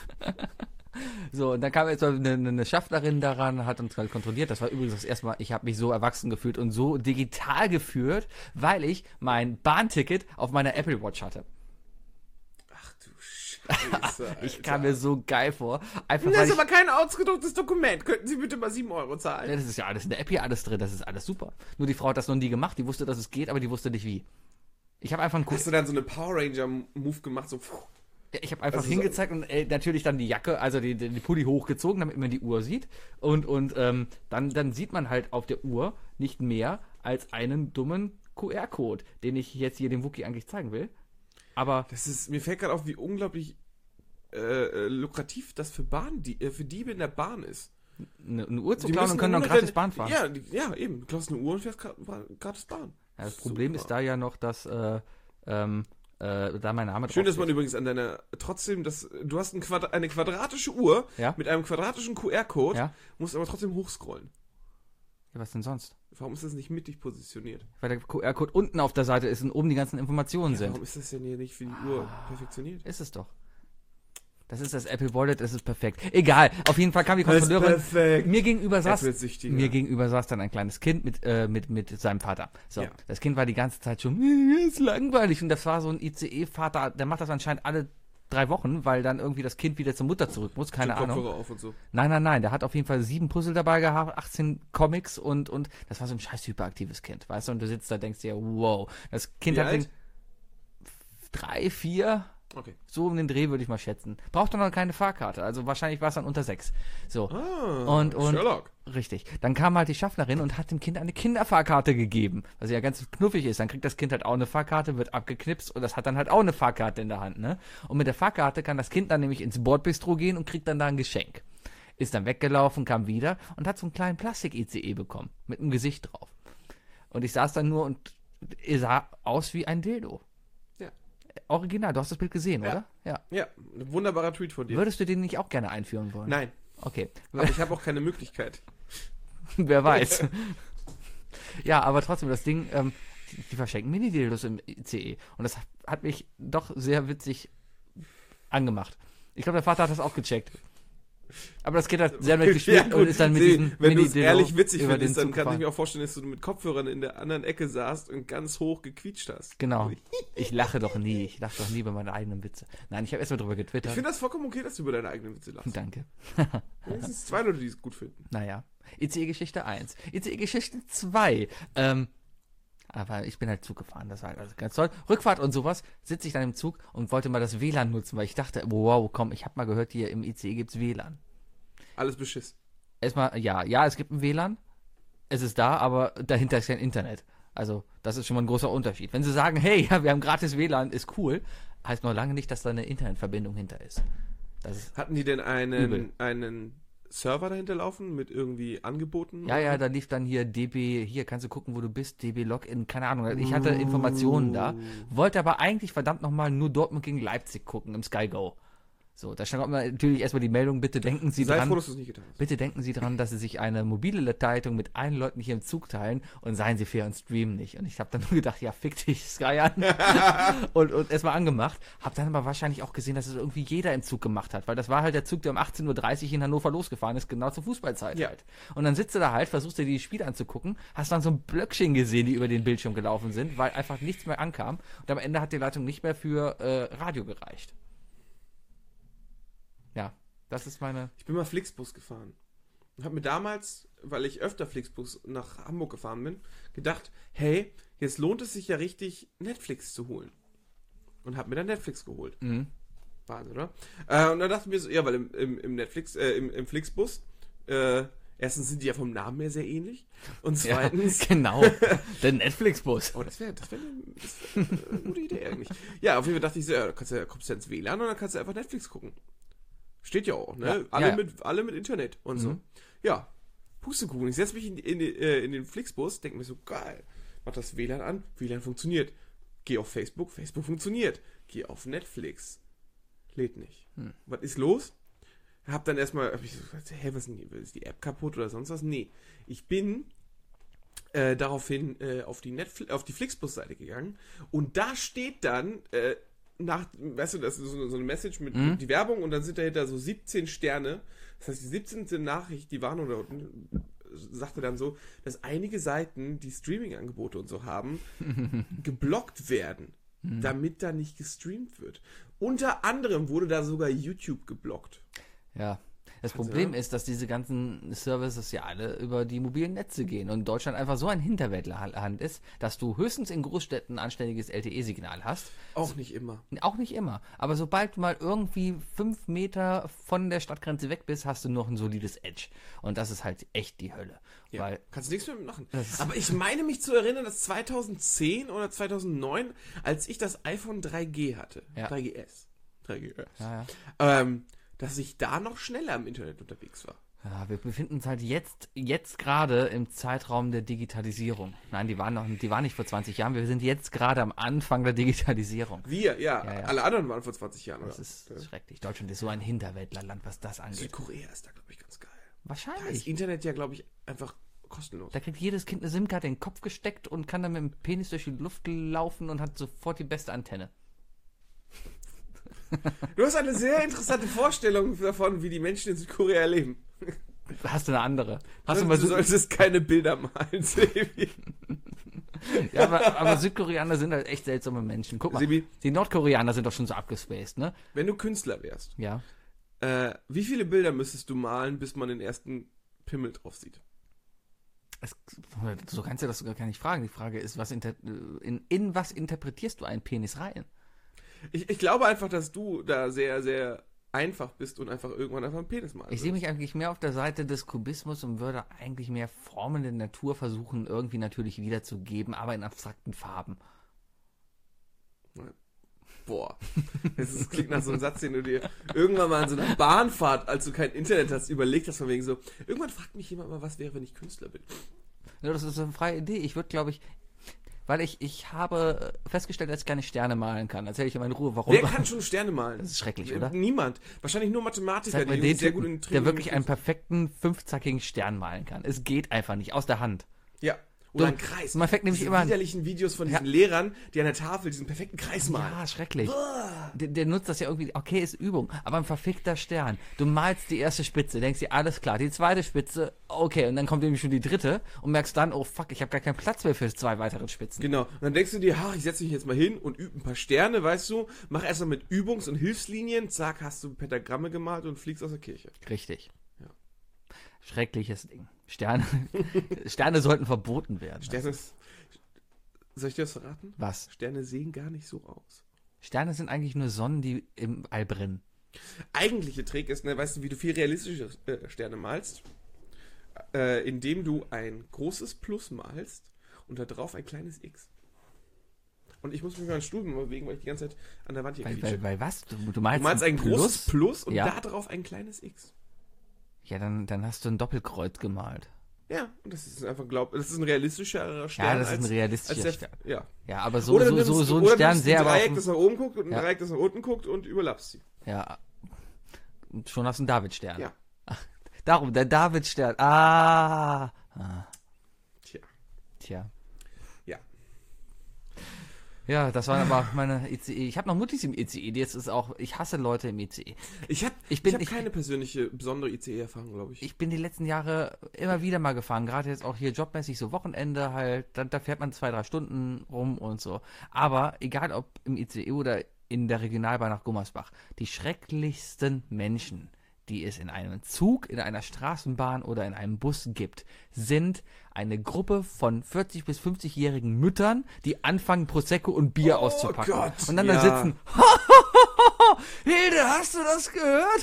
S2: So, und dann kam jetzt eine Schaffnerin daran, hat uns halt kontrolliert. Das war übrigens das erste Mal, ich habe mich so erwachsen gefühlt und so digital geführt, weil ich mein Bahnticket auf meiner Apple Watch hatte.
S3: Ach du Scheiße, Alter.
S2: Ich kam mir so geil vor. Einfach,
S3: Das
S2: weil
S3: ist
S2: ich,
S3: aber kein ausgedrucktes Dokument. Könnten Sie bitte mal 7 Euro zahlen?
S2: Ja, das ist ja alles in der App hier alles drin, das ist alles super. Nur die Frau hat das noch nie gemacht, die wusste, dass es geht, aber die wusste nicht wie. Ich habe einfach einen
S3: Hast du dann so eine Power Ranger Move gemacht, so
S2: Ich habe einfach
S3: Also
S2: hingezeigt und natürlich dann die Jacke, also die Pulli hochgezogen, damit man die Uhr sieht. Und dann sieht man halt auf der Uhr nicht mehr als einen dummen QR-Code, den ich jetzt hier dem Wookie eigentlich zeigen will. Aber
S3: mir fällt gerade auf, wie unglaublich lukrativ das für Diebe in der Bahn ist.
S2: eine Uhr zu
S3: Die
S2: klauen
S3: müssen
S2: und können dann
S3: nur
S2: gratis
S3: wenn-
S2: Bahn fahren.
S3: Ja, eben. Du klaust eine Uhr und fährst gratis Bahn.
S2: Ja, das Problem
S3: Super.
S2: ist da ja noch, dass da mein Name
S3: Schön, dass man
S2: draufsteht.
S3: übrigens an deiner, trotzdem, du hast eine quadratische Uhr
S2: Ja?
S3: mit einem quadratischen QR-Code,
S2: Ja?
S3: musst aber trotzdem hochscrollen.
S2: Ja, was denn sonst?
S3: Warum ist das nicht mittig positioniert?
S2: Weil der QR-Code unten auf der Seite ist und oben die ganzen Informationen sind.
S3: Warum ist das denn hier nicht für die Uhr perfektioniert?
S2: Ist es doch. Das ist das Apple Wallet, das ist perfekt. Egal, auf jeden Fall kam die Kontrolleurin.
S3: perfekt.
S2: Mir gegenüber saß dann ein kleines Kind mit seinem Vater. So,
S3: Ja.
S2: das Kind war die ganze Zeit schon, mir ist langweilig. Und das war so ein ICE-Vater, der macht das anscheinend alle 3 Wochen, weil dann irgendwie das Kind wieder zur Mutter zurück muss, keine Ahnung.
S3: Kopfhörer auf und so.
S2: Nein, der hat auf jeden Fall 7 Puzzle dabei gehabt, 18 Comics und das war so ein scheiß hyperaktives Kind, weißt du? Und du sitzt da, denkst dir, wow, das Kind
S3: Wie
S2: hat
S3: alt?
S2: 3, 4,
S3: Okay.
S2: so um den Dreh würde ich mal schätzen. Braucht doch noch keine Fahrkarte, also wahrscheinlich war es dann unter 6. So. Und
S3: Sherlock.
S2: richtig. Dann kam halt die Schaffnerin und hat dem Kind eine Kinderfahrkarte gegeben, was ja ganz knuffig ist. Dann kriegt das Kind halt auch eine Fahrkarte, wird abgeknipst und das hat dann halt auch eine Fahrkarte in der Hand, ne? Und mit der Fahrkarte kann das Kind dann nämlich ins Bordbistro gehen und kriegt dann da ein Geschenk. Ist dann weggelaufen, kam wieder und hat so einen kleinen Plastik-ICE bekommen, mit einem Gesicht drauf. Und ich saß dann nur und er sah aus wie ein Dildo.
S3: Ja.
S2: Original, du hast das Bild gesehen,
S3: Ja.
S2: oder? Ja.
S3: Ja, ein wunderbarer Tweet von dir.
S2: Würdest du den nicht auch gerne einführen wollen?
S3: Nein,
S2: Okay.
S3: aber ich habe auch keine Möglichkeit.
S2: Wer weiß. Ja, aber trotzdem, das Ding, die verschenken Mini-Dildos im ICE. Und das hat mich doch sehr witzig angemacht. Ich glaube, der Vater hat das auch gecheckt. Aber das Kind hat sehr nett gespielt
S3: Ja, gut.
S2: und ist dann mit
S3: See,
S2: diesem
S3: wenn du es
S2: Mini-Dildo
S3: ehrlich witzig
S2: über den
S3: findest, dann
S2: Zug
S3: kann ich
S2: gefahren.
S3: mir auch vorstellen, dass du mit Kopfhörern in der anderen Ecke saßt und ganz hoch gequietscht hast.
S2: Genau. Ich lache doch nie. Ich lache doch nie über meine eigenen Witze. Nein, ich habe erstmal drüber
S3: Ich
S2: getwittert.
S3: finde das vollkommen okay, dass du über deine eigenen Witze lachst.
S2: Danke.
S3: Es sind 2 Leute, die es gut finden.
S2: Naja. ICE-Geschichte 1. ICE-Geschichte 2. Aber ich bin halt Zug gefahren, das war halt also ganz toll. Rückfahrt und sowas, sitze ich dann im Zug und wollte mal das WLAN nutzen, weil ich dachte, wow, komm, ich habe mal gehört, hier im ICE gibt's WLAN.
S3: Alles Beschiss.
S2: Erstmal, ja, es gibt ein WLAN, es ist da, aber dahinter ist kein Internet. Also, das ist schon mal ein großer Unterschied. Wenn sie sagen, hey, ja, wir haben gratis WLAN, ist cool, heißt noch lange nicht, dass da eine Internetverbindung hinter ist. Das ist
S3: Hatten die denn
S2: Übel.
S3: einen Server dahinter laufen mit irgendwie Angeboten?
S2: Ja, da lief dann hier DB, hier kannst du gucken, wo du bist, DB Login, keine Ahnung. Ich hatte Informationen da, wollte aber eigentlich verdammt nochmal nur Dortmund gegen Leipzig gucken im Sky Go. So, da stand natürlich erstmal die Meldung, bitte denken Sie dran,
S3: dass du es nicht getan hast.
S2: bitte denken Sie dran, dass Sie sich eine mobile Leitung mit allen Leuten hier im Zug teilen und seien Sie fair und streamen nicht. Und ich habe dann nur gedacht, ja, fick dich, Sky an. und erstmal angemacht. Hab dann aber wahrscheinlich auch gesehen, dass es irgendwie jeder im Zug gemacht hat, weil das war halt der Zug, der um 18.30 Uhr in Hannover losgefahren ist, genau zur Fußballzeit halt. Und dann sitzt du da halt, versuchst dir die Spiele anzugucken, hast dann so ein Blöckchen gesehen, die über den Bildschirm gelaufen sind, weil einfach nichts mehr ankam. Und am Ende hat die Leitung nicht mehr für Radio gereicht. Ja, das ist meine...
S3: Ich bin mal Flixbus gefahren. Und habe mir damals, weil ich öfter Flixbus nach Hamburg gefahren bin, gedacht, hey, jetzt lohnt es sich ja richtig, Netflix zu holen. Und habe mir dann Netflix geholt. Wahnsinn, oder? Und dann dachte ich mir so, ja, weil im Flixbus, erstens sind die ja vom Namen her sehr ähnlich. Und zweitens...
S2: Ja, genau, der Netflix-Bus.
S3: Oh, das wäre eine gute Idee eigentlich. Ja, auf jeden Fall dachte ich so, ja, kommst du ins WLAN und dann kannst du einfach Netflix gucken. Steht ja auch, ne?
S2: Ja,
S3: alle mit Internet und so. Ja, Pustekuchen. Ich setze mich in den Flixbus, denke mir so, geil. Mach das WLAN an, WLAN funktioniert. Geh auf Facebook, Facebook funktioniert. Geh auf Netflix. Lädt nicht. Was ist los? Hab ich so gesagt, hä, was ist die App kaputt oder sonst was? Nee. Ich bin daraufhin auf die Flixbus-Seite gegangen und da steht dann weißt du, das ist so eine Message mit die Werbung und dann sind dahinter so 17 Sterne. Das heißt, die 17. Nachricht, die Warnung da unten, sagte dann so, dass einige Seiten, die Streaming-Angebote und so haben, geblockt werden, damit da nicht gestreamt wird. Unter anderem wurde da sogar YouTube geblockt.
S2: Ja. Das Problem ist, dass diese ganzen Services ja alle über die mobilen Netze gehen und Deutschland einfach so ein Hinterwäldlerland ist, dass du höchstens in Großstädten ein anständiges LTE-Signal hast.
S3: Auch nicht immer.
S2: Auch nicht immer. Aber sobald du mal irgendwie 5 Meter von der Stadtgrenze weg bist, hast du noch ein solides Edge. Und das ist halt echt die Hölle.
S3: Ja,
S2: weil
S3: kannst du nichts mehr machen. Aber ich meine mich zu erinnern, dass 2010 oder 2009, als ich das iPhone 3G hatte, 3GS, dass ich da noch schneller im Internet unterwegs war.
S2: Ja, wir befinden uns halt jetzt gerade im Zeitraum der Digitalisierung. Nein, die waren nicht vor 20 Jahren, wir sind jetzt gerade am Anfang der Digitalisierung.
S3: Alle anderen waren vor 20 Jahren.
S2: Das ist schrecklich. Deutschland ist so ein Hinterwäldlerland, was das angeht.
S3: Südkorea ist da, glaube ich, ganz geil.
S2: Wahrscheinlich.
S3: Da ist Internet ja, glaube ich, einfach kostenlos.
S2: Da kriegt jedes Kind eine SIM-Karte in den Kopf gesteckt und kann dann mit dem Penis durch die Luft laufen und hat sofort die beste Antenne.
S3: Du hast eine sehr interessante Vorstellung davon, wie die Menschen in Südkorea leben.
S2: Hast du eine andere?
S3: Du solltest keine Bilder malen, Sebi.
S2: Ja, aber Südkoreaner sind halt echt seltsame Menschen. Guck mal,
S3: Sebi,
S2: die Nordkoreaner sind doch schon so abgespaced, ne?
S3: Wenn du Künstler wärst,
S2: ja.
S3: Wie viele Bilder müsstest du malen, bis man den ersten Pimmel drauf sieht?
S2: So kannst du das sogar gar nicht fragen. Die Frage ist, in was interpretierst du einen Penis rein?
S3: Ich glaube einfach, dass du da sehr, sehr einfach bist und einfach irgendwann einfach einen Penis malst.
S2: Ich sehe mich eigentlich mehr auf der Seite des Kubismus und würde eigentlich mehr Formen der Natur versuchen, irgendwie natürlich wiederzugeben, aber in abstrakten Farben.
S3: Boah, das klingt nach so einem Satz, den du dir irgendwann mal an so einer Bahnfahrt, als du kein Internet hast, überlegt hast, von wegen so, irgendwann fragt mich jemand mal, was wäre, wenn ich Künstler bin.
S2: Ja, das ist eine freie Idee. Ich würde, glaube ich, weil ich habe festgestellt, dass ich keine Sterne malen kann. Erzähl ich immer in Ruhe, warum.
S3: Wer kann schon Sterne malen?
S2: Das ist schrecklich, oder?
S3: Niemand. Wahrscheinlich nur Mathematiker,
S2: die sehr gut in der wirklich einen perfekten fünfzackigen Stern malen kann. Es geht einfach nicht, aus der Hand.
S3: Ja. Oder ein Kreis.
S2: Man fängt nämlich
S3: diese
S2: immer
S3: widerlichen Videos von diesen Lehrern, die an der Tafel diesen perfekten Kreis malen.
S2: Ja, schrecklich. Der nutzt das ja irgendwie, okay, ist Übung, aber ein verfickter Stern. Du malst die erste Spitze, denkst dir, alles klar, die zweite Spitze, okay, und dann kommt nämlich schon die dritte und merkst dann, oh fuck, ich habe gar keinen Platz mehr für 2 weitere Spitzen.
S3: Genau, und dann denkst du dir, ich setze mich jetzt mal hin und übe ein paar Sterne, weißt du, mach erstmal mit Übungs- und Hilfslinien, zack, hast du Pentagramme gemalt und fliegst aus der Kirche.
S2: Richtig. Ja. Schreckliches Ding. Sterne sollten verboten werden.
S3: Soll ich dir das verraten?
S2: Was?
S3: Sterne sehen gar nicht so aus.
S2: Sterne sind eigentlich nur Sonnen, die im All brennen.
S3: Eigentliche Trick ist, weißt du, wie du viel realistische Sterne malst? Indem du ein großes Plus malst und da drauf ein kleines X. Und ich muss mich mal einen Stuhl bewegen, weil ich die ganze Zeit an der Wand hier quietsche.
S2: Weil was? Du malst
S3: ein großes Plus und da drauf ein kleines X.
S2: Ja, dann hast du ein Doppelkreuz gemalt.
S3: Ja, und das ist einfach das ist ein realistischerer Stern.
S2: Ja, das ist ein realistischer Stern.
S3: Ja.
S2: Ja, aber so ein Stern sehr
S3: ein Dreieck,
S2: aber
S3: das nach oben guckt und ein Dreieck, das nach unten guckt und überlappst sie.
S2: Ja. Und schon hast du einen Davidstern.
S3: Ja.
S2: Ach, darum, der Davidstern. Ah. Tja.
S3: Ja.
S2: Ja, das waren aber meine ECE. Ich habe noch Muttis im ECE. Jetzt ist auch, ich hasse Leute im ECE.
S3: Ich hab keine persönliche, besondere ICE-Erfahrung, glaube ich.
S2: Ich bin die letzten Jahre immer wieder mal gefahren, gerade jetzt auch hier jobmäßig, so Wochenende halt, da fährt man 2-3 Stunden rum und so. Aber egal ob im ICE oder in der Regionalbahn nach Gummersbach, die schrecklichsten Menschen, die es in einem Zug, in einer Straßenbahn oder in einem Bus gibt, sind eine Gruppe von 40- bis 50-jährigen Müttern, die anfangen, Prosecco und Bier auszupacken.
S3: Gott,
S2: und dann da sitzen. Hilde, hast du das gehört?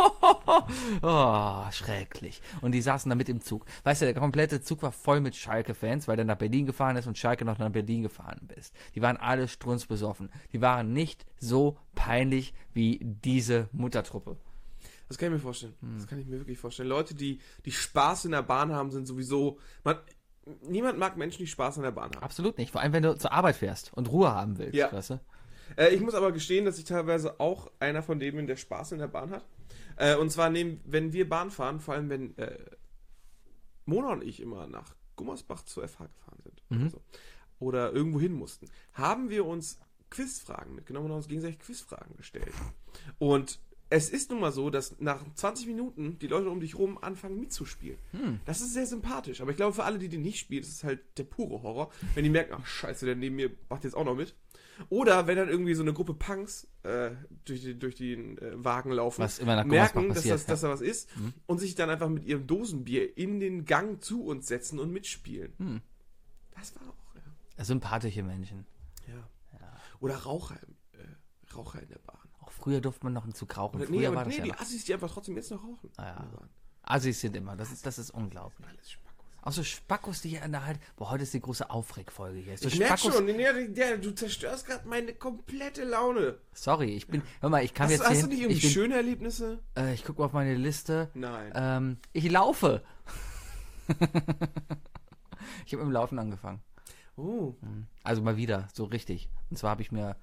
S2: Oh, schrecklich. Und die saßen da mit im Zug. Weißt du, der komplette Zug war voll mit Schalke-Fans, weil der nach Berlin gefahren ist und Schalke noch nach Berlin gefahren ist. Die waren alle strunzbesoffen. Die waren nicht so peinlich wie diese Muttertruppe.
S3: Das kann ich mir vorstellen. Das kann ich mir wirklich vorstellen. Leute, die Spaß in der Bahn haben, sind sowieso... Niemand mag Menschen, die Spaß in der Bahn haben.
S2: Absolut nicht. Vor allem, wenn du zur Arbeit fährst und Ruhe haben willst.
S3: Ja.
S2: Weißt du?
S3: Ich muss aber gestehen, dass ich teilweise auch einer von denen bin, der Spaß in der Bahn hat. Und zwar, wenn wir Bahn fahren, vor allem wenn Mona und ich immer nach Gummersbach zur FH gefahren sind oder irgendwo hin mussten, haben wir uns Quizfragen mitgenommen und uns gegenseitig Quizfragen gestellt. Und es ist nun mal so, dass nach 20 Minuten die Leute um dich rum anfangen mitzuspielen. Das ist sehr sympathisch. Aber ich glaube, für alle, die nicht spielen, ist es halt der pure Horror. Wenn die merken, ach scheiße, der neben mir macht jetzt auch noch mit. Oder wenn dann irgendwie so eine Gruppe Punks durch den Wagen laufen,
S2: was immer nach
S3: merken,
S2: passiert,
S3: dass da was ist und sich dann einfach mit ihrem Dosenbier in den Gang zu uns setzen und mitspielen. Das war auch,
S2: sympathische Menschen.
S3: Ja. Oder Raucher in der Bahn.
S2: Auch früher durfte man noch einen Zug rauchen.
S3: Oder,
S2: Früher war das
S3: die
S2: ja
S3: Assis, die einfach trotzdem jetzt noch rauchen.
S2: Assis sind immer, das ist unglaublich.
S3: Alles Spackos.
S2: Auch so Spackos, die hier an der Halt. Boah, heute ist die große Aufregfolge hier. So
S3: Ich merke
S2: Spackos,
S3: schon, du zerstörst gerade meine komplette Laune.
S2: Sorry, hör mal, ich kann jetzt
S3: Hast du nicht irgendwie schöne Erlebnisse?
S2: Ich gucke mal auf meine Liste.
S3: Nein.
S2: Ich laufe. Ich habe mit dem Laufen angefangen.
S3: Oh.
S2: Also mal wieder, so richtig. Und zwar habe ich mir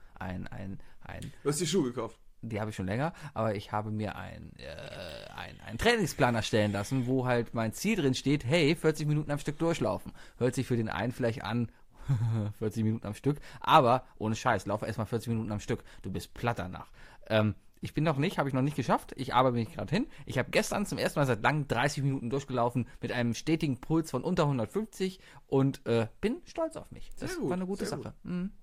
S3: Du hast dir Schuhe gekauft.
S2: Die habe ich schon länger, aber ich habe mir einen Trainingsplan erstellen lassen, wo halt mein Ziel drin steht, hey, 40 Minuten am Stück durchlaufen. Hört sich für den einen vielleicht an, 40 Minuten am Stück, aber ohne Scheiß, laufe erstmal 40 Minuten am Stück. Du bist platt danach. Habe ich noch nicht geschafft. Ich arbeite mich gerade hin. Ich habe gestern zum ersten Mal seit langem 30 Minuten durchgelaufen mit einem stetigen Puls von unter 150 und bin stolz auf mich. Das war eine gute Sache.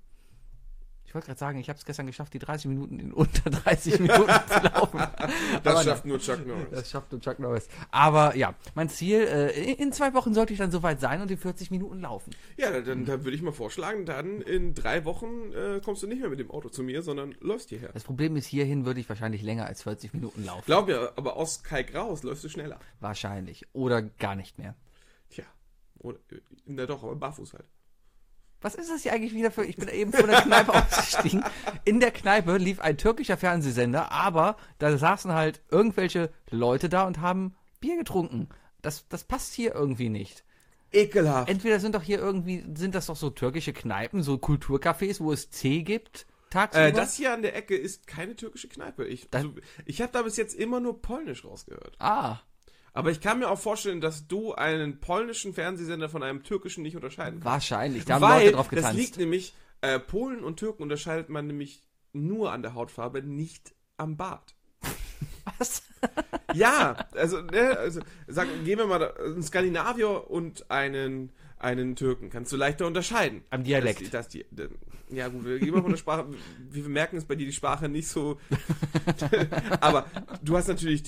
S2: Ich wollte gerade sagen, ich habe es gestern geschafft, die 30 Minuten in unter 30 Minuten zu laufen.
S3: Das schafft nur Chuck Norris.
S2: Aber ja, mein Ziel, in 2 Wochen sollte ich dann soweit sein und die 40 Minuten laufen.
S3: Ja, dann würde ich mal vorschlagen, dann in 3 Wochen kommst du nicht mehr mit dem Auto zu mir, sondern läufst hierher.
S2: Das Problem ist, hierhin würde ich wahrscheinlich länger als 40 Minuten laufen.
S3: Glaub mir, aber aus Kalk raus läufst du schneller.
S2: Wahrscheinlich. Oder gar nicht mehr.
S3: Tja. Na doch, aber barfuß halt.
S2: Was ist das hier eigentlich wieder für... Ich bin eben von der Kneipe ausgestiegen. In der Kneipe lief ein türkischer Fernsehsender, aber da saßen halt irgendwelche Leute da und haben Bier getrunken. Das passt hier irgendwie nicht.
S3: Ekelhaft.
S2: Entweder sind das doch so türkische Kneipen, so Kulturcafés, wo es Tee gibt, tagsüber.
S3: Das hier an der Ecke ist keine türkische Kneipe. Ich habe da bis jetzt immer nur Polnisch rausgehört. Aber ich kann mir auch vorstellen, dass du einen polnischen Fernsehsender von einem türkischen nicht unterscheiden kannst.
S2: Wahrscheinlich, da haben Leute drauf getanzt.
S3: Das liegt nämlich, Polen und Türken unterscheidet man nämlich nur an der Hautfarbe, nicht am Bart.
S2: Was?
S3: Ja, gehen wir mal einen Skandinavier und einen Türken. Kannst du leichter unterscheiden.
S2: Am Dialekt.
S3: Ja gut, wir gehen mal von der Sprache. Wir merken es bei dir die Sprache nicht so. Aber du hast natürlich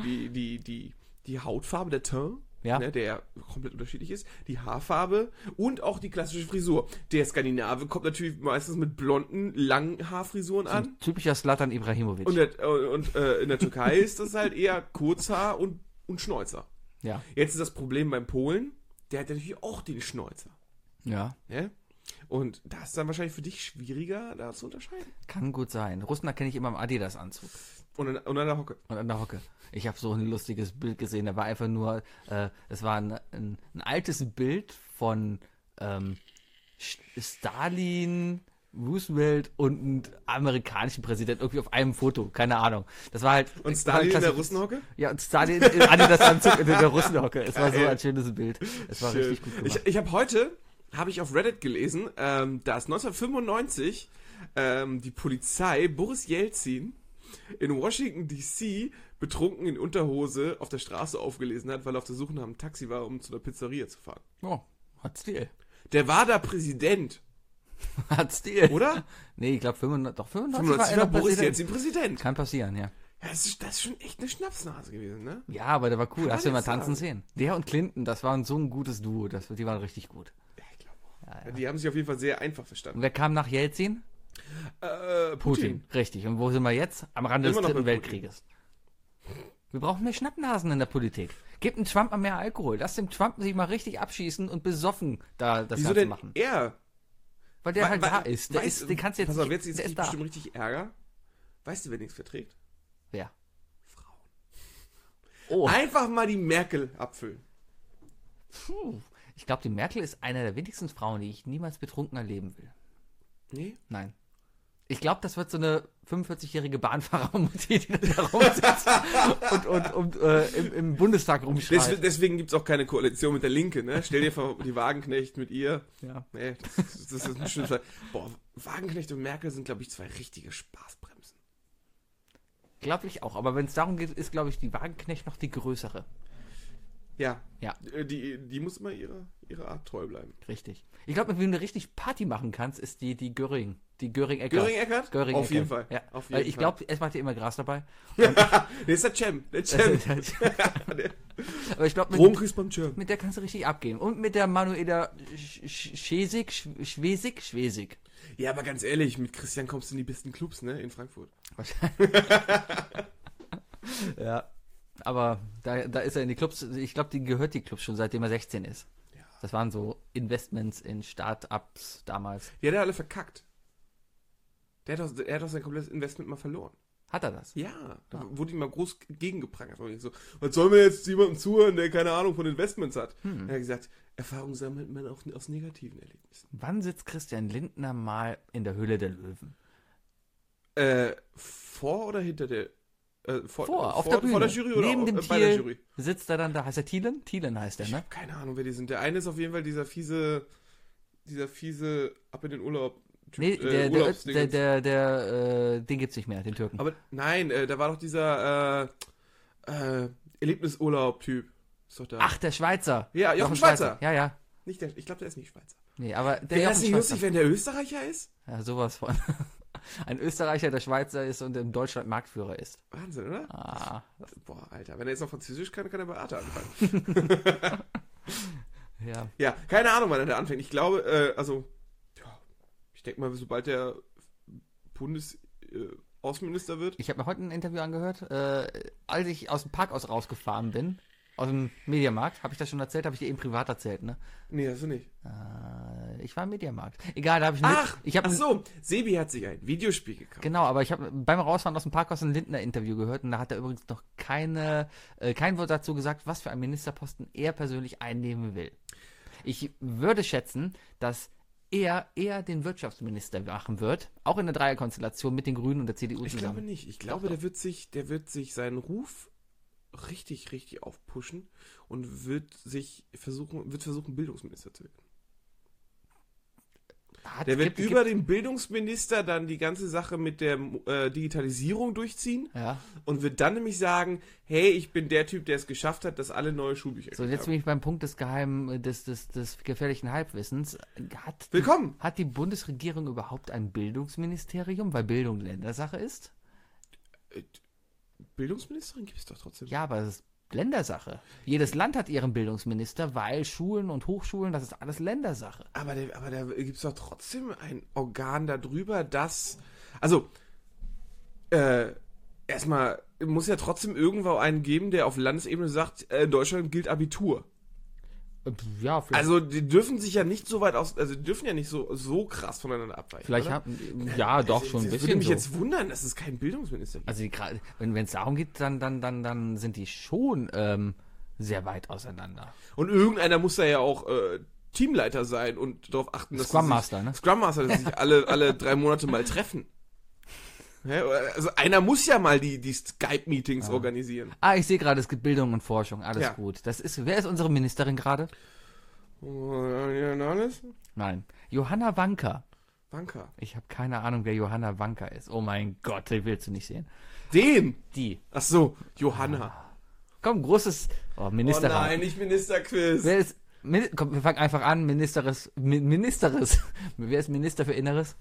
S3: die Hautfarbe, der Teint, ne, der komplett unterschiedlich ist, die Haarfarbe und auch die klassische Frisur. Der Skandinave kommt natürlich meistens mit blonden, langen Haarfrisuren an.
S2: Typischer Zlatan Ibrahimovic.
S3: Und in der Türkei ist das halt eher Kurzhaar und Schnäuzer.
S2: Ja.
S3: Jetzt ist das Problem beim Polen, der hat natürlich auch den Schnäuzer.
S2: Ja.
S3: Und das ist dann wahrscheinlich für dich schwieriger, da zu unterscheiden.
S2: Kann gut sein. Russen erkenne ich immer im Adidas-Anzug.
S3: Und an der Hocke.
S2: Und an der Hocke. Ich habe so ein lustiges Bild gesehen. Da war einfach nur, das war ein altes Bild von Stalin, Roosevelt und einem amerikanischen Präsident irgendwie auf einem Foto. Keine Ahnung. Das war halt.
S3: Und Stalin in der Russenhocke?
S2: Ja, und Stalin in Adidas-Anzug in der Russenhocke. Es war so ein schönes Bild. Es war
S3: Schön.
S2: richtig gut gemacht.
S3: Ich habe heute, ich auf Reddit gelesen, dass 1995 die Polizei Boris Jelzin in Washington D.C. betrunken in Unterhose auf der Straße aufgelesen hat, weil er auf der Suche nach einem Taxi war, um zu einer Pizzeria zu fahren.
S2: Oh, hat Stil.
S3: Der war da Präsident.
S2: Hat Stil.
S3: Oder?
S2: Nee, ich glaube 95
S3: 95 war Boris Jelzin Präsident.
S2: Kann passieren, ja.
S3: Ja, das ist schon echt eine Schnapsnase gewesen, ne?
S2: Ja, aber der war cool.
S3: Kann
S2: Hast du
S3: man
S2: mal
S3: nicht
S2: tanzen
S3: sagen.
S2: sehen? Der und Clinton, das waren so ein gutes Duo. Die waren richtig gut.
S3: Ja, ich glaube auch.
S2: Ja, ja.
S3: Die haben sich auf jeden Fall sehr einfach
S2: Und
S3: verstanden.
S2: wer kam nach Jelzin?
S3: Putin.
S2: Richtig. Und wo sind wir jetzt? Am Rande des
S3: Immer noch
S2: Dritten
S3: bei Putin.
S2: Weltkrieges. Wir brauchen mehr Schnappnasen in der Politik. Gebt dem Trump mal mehr Alkohol. Lass dem Trump sich mal richtig abschießen und besoffen da das
S3: Wieso
S2: Ganze
S3: denn
S2: machen.
S3: er?
S2: Weil der halt
S3: Wa-
S2: da ist. Den kannst du jetzt
S3: Pass auf,
S2: nicht,
S3: jetzt
S2: der
S3: ist
S2: ist da.
S3: bestimmt richtig Ärger. Weißt du, wer nichts verträgt?
S2: Wer?
S3: Frauen.
S2: Oh.
S3: Einfach mal die Merkel abfüllen.
S2: Puh. Ich glaube, die Merkel ist eine der wenigsten Frauen, die ich niemals betrunken erleben will.
S3: Nee?
S2: Nein. Ich glaube, das wird so eine 45-jährige Bahnfahrermutti, die da rumsitzt und im Bundestag rumschreit.
S3: Deswegen gibt es auch keine Koalition mit der Linke, ne? Stell dir vor, die Wagenknecht mit ihr.
S2: Ja.
S3: Nee, das ist ein schlimmes Fall. Boah, Wagenknecht und Merkel sind, glaube ich, zwei richtige Spaßbremsen.
S2: Glaube ich auch. Aber wenn es darum geht, ist, glaube ich, die Wagenknecht noch die größere.
S3: Ja.
S2: Ja.
S3: Die muss immer ihrer Art treu bleiben.
S2: Richtig. Ich glaube, mit wem du richtig Party machen kannst, ist die Göring. Die Göring-Eckert.
S3: Göring-Eckert?
S2: Göring
S3: Auf jeden Fall.
S2: Ja.
S3: Auf
S2: Weil
S3: jeden
S2: ich
S3: Fall.
S2: glaube, es macht ja immer Gras dabei.
S3: Nee, ist der Cem. Der Cem.
S2: Aber ich glaube,
S3: Drogenkrieg beim Cem.
S2: mit der kannst du richtig abgehen. Und mit der Manuela Schwesig.
S3: Ja, aber ganz ehrlich, mit Christian kommst du in die besten Clubs, ne? In Frankfurt.
S2: Wahrscheinlich. Ja. Aber da ist er in die Clubs, ich glaube, die gehört die Clubs schon seitdem er 16 ist.
S3: Ja.
S2: Das waren so Investments in Start-ups damals.
S3: Ja, der hat alle verkackt. Er hat doch sein komplettes Investment mal verloren.
S2: Hat er das?
S3: Ja, da wurde ihm mal groß gegengeprangert. Und ich so, was soll man jetzt jemandem zuhören, der keine Ahnung von Investments hat? Er hat gesagt, Erfahrung sammelt man auch aus negativen Erlebnissen.
S2: Wann sitzt Christian Lindner mal in der Höhle der Löwen?
S3: Vor oder hinter der...
S2: Auf der Bühne.
S3: Vor der Jury oder
S2: Neben dem
S3: bei der
S2: Thiel
S3: Jury?
S2: sitzt er dann da. Heißt er Thielen? Thielen heißt er,
S3: Ich
S2: ne?
S3: habe keine Ahnung, wer die sind. Der eine ist auf jeden Fall dieser fiese ab in den Urlaub.
S2: Nee, den gibt's nicht mehr, den Türken.
S3: Aber nein, da war doch dieser Erlebnisurlaub-Typ. Ist doch da.
S2: Ach, der Schweizer.
S3: Ja, Jochen Schweizer.
S2: Ja, ja.
S3: Nicht ich glaube, der ist nicht Schweizer.
S2: Nee, aber der
S3: Wäre
S2: Jochen
S3: das nicht
S2: Schweizer.
S3: lustig, wenn der Österreicher ist?
S2: Ja, sowas von. Ein Österreicher, der Schweizer ist und in Deutschland Marktführer ist.
S3: Wahnsinn, oder?
S2: Ah.
S3: Boah, Alter, wenn er jetzt noch Französisch kann er Berater anfangen.
S2: Ja.
S3: Ja, keine Ahnung, wann er da anfängt. Ich glaube, ich denke mal, sobald der Außenminister wird.
S2: Ich habe mir heute ein Interview angehört, als ich aus dem Parkhaus rausgefahren bin, aus dem Mediamarkt. Habe ich das schon erzählt? Habe ich dir eben privat erzählt, ne?
S3: Nee, hast du nicht.
S2: Ich war im Mediamarkt. Egal, da habe ich
S3: Ach so, Sebi hat sich ein Videospiel gekauft.
S2: Genau, aber ich habe beim Rausfahren aus dem Parkhaus ein Lindner-Interview gehört und da hat er übrigens noch kein Wort dazu gesagt, was für einen Ministerposten er persönlich einnehmen will. Ich würde schätzen, dass er eher den Wirtschaftsminister machen wird, auch in der Dreierkonstellation mit den Grünen und der CDU
S3: Ich
S2: zusammen.
S3: glaube nicht. Ich glaube, der wird sich seinen Ruf richtig, richtig aufpushen und wird versuchen, Bildungsminister zu werden. Der wird über den Bildungsminister dann die ganze Sache mit der Digitalisierung durchziehen und wird dann nämlich sagen, hey, ich bin der Typ, der es geschafft hat, dass alle neue Schulbücher
S2: So, jetzt bin ich beim Punkt des gefährlichen Halbwissens.
S3: Willkommen!
S2: Hat die Bundesregierung überhaupt ein Bildungsministerium, weil Bildung Ländersache ist?
S3: Bildungsministerin gibt es doch trotzdem.
S2: Ja, aber das ist Ländersache. Jedes Land hat ihren Bildungsminister, weil Schulen und Hochschulen, das ist alles Ländersache.
S3: Aber da gibt es doch trotzdem ein Organ darüber, das... Also, erstmal muss ja trotzdem irgendwo einen geben, der auf Landesebene sagt, in Deutschland gilt Abitur.
S2: Ja, vielleicht.
S3: Also die dürfen sich ja nicht so weit die dürfen ja nicht so krass voneinander abweichen.
S2: Vielleicht
S3: oder?
S2: doch schon ein
S3: Das
S2: bisschen.
S3: würde mich
S2: so.
S3: jetzt wundern, dass es keinen Bildungsminister gibt.
S2: Also wenn es darum geht, dann sind die schon sehr weit auseinander.
S3: Und irgendeiner muss da ja auch Teamleiter sein und darauf achten, dass
S2: Scrum Master, ne?
S3: Scrum Master, dass sie sich alle 3 Monate mal treffen. Ja, also einer muss ja mal die Skype-Meetings organisieren.
S2: Ich sehe gerade, es gibt Bildung und Forschung. Alles
S3: Ja.
S2: gut. Wer ist unsere Ministerin gerade?
S3: Johannes?
S2: Nein. Johanna Wanka.
S3: Wanka.
S2: Ich habe keine Ahnung, wer Johanna Wanka ist. Oh mein Gott, den willst du nicht sehen.
S3: Den?
S2: Die.
S3: Ach so, Johanna.
S2: Komm, großes Ministerin.
S3: Oh nein, nicht Ministerquiz.
S2: Wer ist... Komm, wir fangen einfach an. Ministeres. Wer ist Minister für Inneres?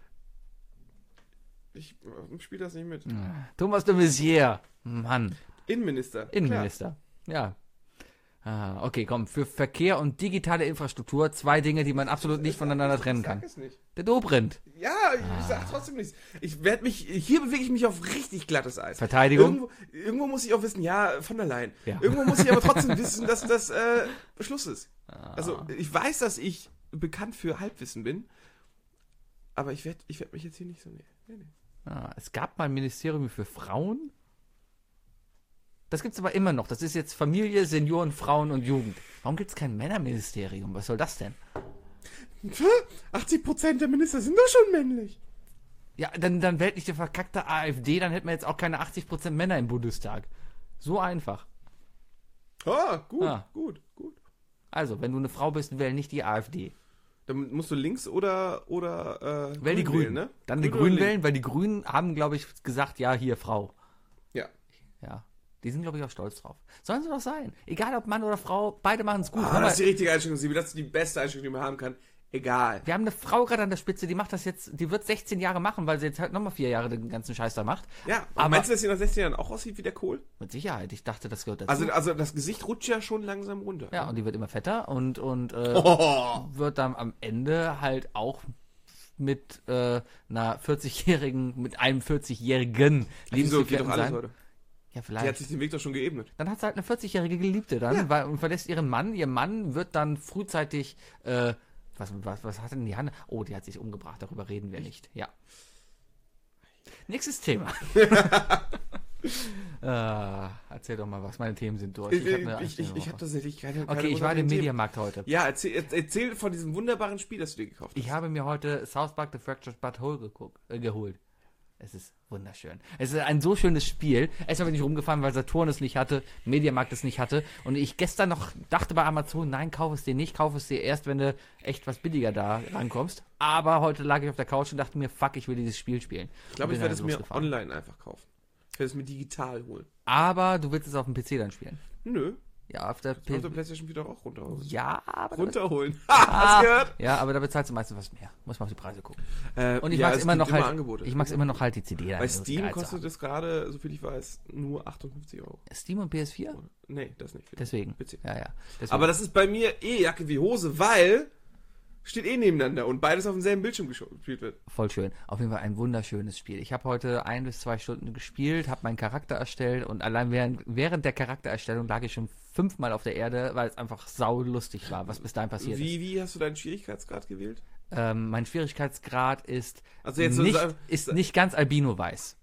S3: Ich spiele das nicht mit.
S2: Thomas de Maizière. Mann.
S3: Innenminister.
S2: Innenminister. Ja. Okay, komm. Für Verkehr und digitale Infrastruktur 2 Dinge, die man absolut nicht voneinander trennen kann.
S3: Sag es nicht.
S2: Der Dobrindt.
S3: Ja, ich sag trotzdem nichts. Hier bewege ich mich auf richtig glattes Eis.
S2: Verteidigung.
S3: Irgendwo muss ich auch wissen, ja, von der Leyen.
S2: Ja.
S3: Irgendwo muss ich aber trotzdem wissen, dass das Schluss ist. Also, ich weiß, dass ich bekannt für Halbwissen bin, aber ich werd mich jetzt hier nicht so... Nee.
S2: Es gab mal ein Ministerium für Frauen. Das gibt es aber immer noch. Das ist jetzt Familie, Senioren, Frauen und Jugend. Warum gibt es kein Männerministerium? Was soll das denn?
S3: 80% der Minister sind doch schon männlich.
S2: Ja, dann wählt nicht die verkackte AfD, dann hätten wir jetzt auch keine 80% Männer im Bundestag. So einfach.
S3: Gut.
S2: Also, wenn du eine Frau bist, wähl nicht die AfD.
S3: Dann musst du links oder
S2: Wähl die Grünen.
S3: wählen, ne?
S2: Dann die Grünen wählen, weil die Grünen haben, glaube ich, gesagt, ja, hier, Frau.
S3: Ja.
S2: Ja. Die sind, glaube ich, auch stolz drauf. Sollen sie doch sein. Egal, ob Mann oder Frau, beide machen es gut.
S3: Das ist die richtige Einstellung, Sibi. Das ist die beste Einstellung, die man haben kann. Egal.
S2: Wir haben eine Frau gerade an der Spitze, die macht das jetzt, die wird 16 Jahre machen, weil sie jetzt halt nochmal 4 Jahre den ganzen Scheiß da macht.
S3: Ja, aber meinst du, dass sie nach 16 Jahren auch aussieht wie der Kohl?
S2: Mit Sicherheit. Ich dachte, das gehört dazu.
S3: Also das Gesicht rutscht ja schon langsam runter.
S2: Ja, und die wird immer fetter und wird dann am Ende halt auch mit einer 40-jährigen, mit einem 40-jährigen
S3: Wieso geht doch alles heute?
S2: Ja,
S3: Die
S2: vielleicht.
S3: hat sich den Weg doch schon geebnet.
S2: Dann hat sie halt eine 40-jährige Geliebte dann und verlässt ihren Mann. Ihr Mann wird dann frühzeitig, was hat denn die Hand? Oh, die hat sich umgebracht, darüber reden wir nicht. Ja. Nächstes Thema. Erzähl doch mal was, meine Themen sind durch.
S3: Ich habe tatsächlich keine
S2: Okay, ich war im Mediamarkt heute.
S3: Ja, erzähl von diesem wunderbaren Spiel, das du dir gekauft hast.
S2: Ich habe mir heute South Park The Fractured But Whole geholt. Es ist wunderschön. Es ist ein so schönes Spiel. Erstmal bin ich rumgefahren, weil Saturn es nicht hatte, Mediamarkt es nicht hatte. Und ich gestern noch dachte bei Amazon, nein, kauf es dir nicht. Kauf es dir erst, wenn du echt was billiger da rankommst. Aber heute lag ich auf der Couch und dachte mir, fuck, ich will dieses Spiel spielen.
S3: Ich glaube, ich werde es mir online einfach kaufen. Ich werde es mir digital holen.
S2: Aber du willst es auf dem PC dann spielen?
S3: Nö.
S2: Ja, auf der
S3: PlayStation wieder auch runterholen.
S2: Ja, aber
S3: runterholen. Hast du gehört?
S2: Ja, aber da bezahlst du meistens was mehr. Muss man auf die Preise gucken. Und ich
S3: ja,
S2: mag's immer noch halt.
S3: Angebote.
S2: Ich mag's immer noch halt die CD.
S3: Bei Steam kostet es gerade, soviel ich weiß, nur 58 €.
S2: Steam und PS4?
S3: Nee, das nicht.
S2: Deswegen.
S3: PC.
S2: Ja. Deswegen.
S3: Aber das ist bei mir Jacke wie Hose, weil steht nebeneinander und beides auf demselben Bildschirm gespielt wird.
S2: Voll schön. Auf jeden Fall ein wunderschönes Spiel. Ich habe heute 1 bis 2 Stunden gespielt, habe meinen Charakter erstellt und allein während der Charaktererstellung lag ich schon 5-mal auf der Erde, weil es einfach saulustig war, was bis dahin passiert ist.
S3: Wie hast du deinen Schwierigkeitsgrad gewählt?
S2: Mein Schwierigkeitsgrad ist,
S3: jetzt
S2: nicht ganz albino-weiß.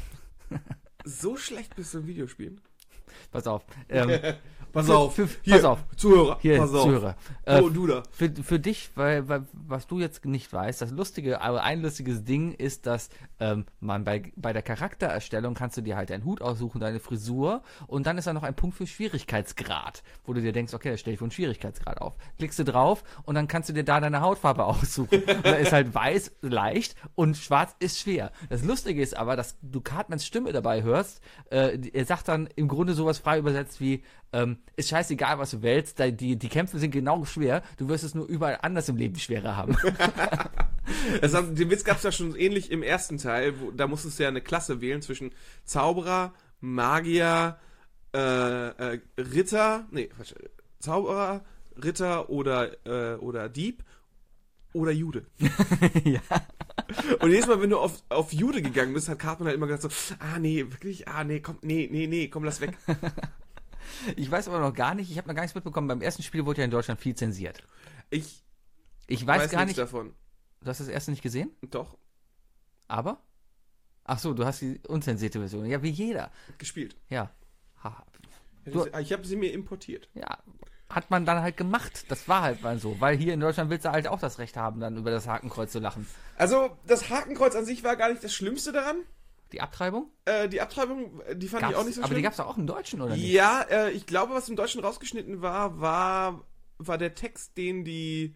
S3: So schlecht bist du im Videospielen?
S2: Pass auf.
S3: Pass auf.
S2: Pass auf.
S3: Zuhörer.
S2: Hier,
S3: pass auf.
S2: Zuhörer.
S3: Du da.
S2: Für dich, weil was du jetzt nicht weißt, ein lustiges Ding ist, dass man bei der Charaktererstellung kannst du dir halt deinen Hut aussuchen, deine Frisur und dann ist da noch ein Punkt für Schwierigkeitsgrad, wo du dir denkst, okay, da stelle ich wohl einen Schwierigkeitsgrad auf. Klickst du drauf und dann kannst du dir da deine Hautfarbe aussuchen. Und da ist halt weiß leicht und schwarz ist schwer. Das Lustige ist aber, dass du Cartmans Stimme dabei hörst. Er sagt dann im Grunde sowas frei übersetzt wie, ist scheißegal, was du wählst, die Kämpfe sind genau schwer, du wirst es nur überall anders im Leben schwerer haben.
S3: Den Witz gab es ja schon ähnlich im ersten Teil, da musstest du ja eine Klasse wählen zwischen Zauberer, Magier, Zauberer, Ritter oder Dieb oder Jude.
S2: Ja.
S3: Und jedes Mal, wenn du auf Jude gegangen bist, hat Cartman halt immer gesagt so, nee, wirklich, komm, nee, komm, lass weg.
S2: Ich weiß aber noch gar nicht, ich habe noch gar nichts mitbekommen. Beim ersten Spiel wurde ja in Deutschland viel zensiert.
S3: Ich
S2: weiß gar
S3: nichts
S2: nicht.
S3: davon.
S2: Du hast das erste nicht gesehen?
S3: Doch,
S2: Aber? Ach so, du hast die unzensierte Version. Ja, wie jeder.
S3: gespielt.
S2: Ja. Ha.
S3: Ich habe sie mir importiert.
S2: Ja, hat man dann halt gemacht. Das war halt mal so. Weil hier in Deutschland willst du halt auch das Recht haben, dann über das Hakenkreuz zu lachen.
S3: Also, das Hakenkreuz an sich war gar nicht das Schlimmste daran.
S2: Die Abtreibung?
S3: Die Abtreibung, die fand ich auch nicht so schlimm.
S2: Aber die gab es doch auch im Deutschen, oder nicht?
S3: Ja, ich glaube, was im Deutschen rausgeschnitten war der Text, den die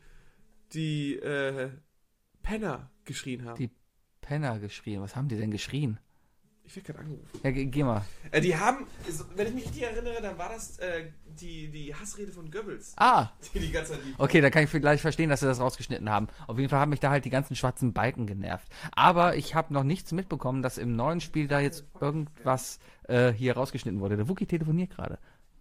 S3: Penner geschrien haben.
S2: Die Penner geschrien. Was haben die denn geschrien?
S3: Ich werde gerade angerufen.
S2: Ja, geh mal.
S3: Die haben, wenn ich mich richtig erinnere, dann war das die Hassrede von Goebbels.
S2: Ah,
S3: Die ganze Zeit lief.
S2: okay, da kann ich vielleicht verstehen, dass sie das rausgeschnitten haben. Auf jeden Fall haben mich da halt die ganzen schwarzen Balken genervt. Aber ich habe noch nichts mitbekommen, dass im neuen Spiel da jetzt irgendwas hier rausgeschnitten wurde. Der Wookie telefoniert gerade.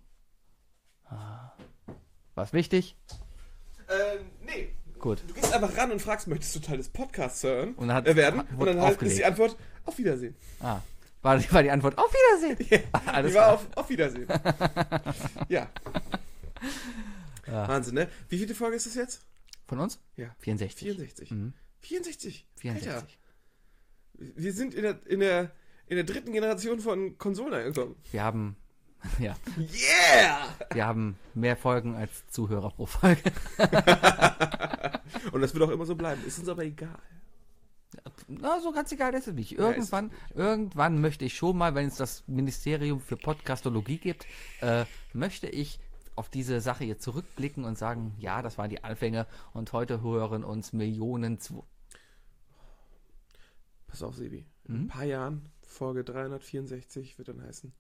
S2: Was wichtig?
S3: Nee.
S2: Gut.
S3: Du gehst einfach ran und fragst, möchtest du Teil des Podcasts hören?
S2: Und dann
S3: werden? Und
S2: wurde
S3: dann halt ist
S2: aufgelegt.
S3: die Antwort, auf Wiedersehen.
S2: Ah, war die Antwort, auf Wiedersehen.
S3: Ja,
S2: Alles
S3: die war
S2: klar.
S3: auf Wiedersehen. Ja.
S2: Ja.
S3: Wahnsinn, ne? Wie viele Folge ist das jetzt?
S2: Von uns?
S3: Ja.
S2: 64.
S3: 64.
S2: Mhm.
S3: 64.
S2: 64.
S3: Alter. Wir sind in der dritten Generation von Konsolen angekommen.
S2: Wir haben, ja,
S3: Yeah!
S2: wir haben mehr Folgen als Zuhörer pro Folge.
S3: Und das wird auch immer so bleiben. Ist uns aber egal.
S2: Na, so ganz egal ist es nicht.
S3: Ja, ist
S2: Irgendwann möchte ich schon mal, wenn es das Ministerium für Podcastologie gibt, möchte ich auf diese Sache hier zurückblicken und sagen, ja, das waren die Anfänge und heute hören uns Millionen zu.
S3: Pass auf, Sebi. In ein paar Jahren, Folge 364 wird dann heißen: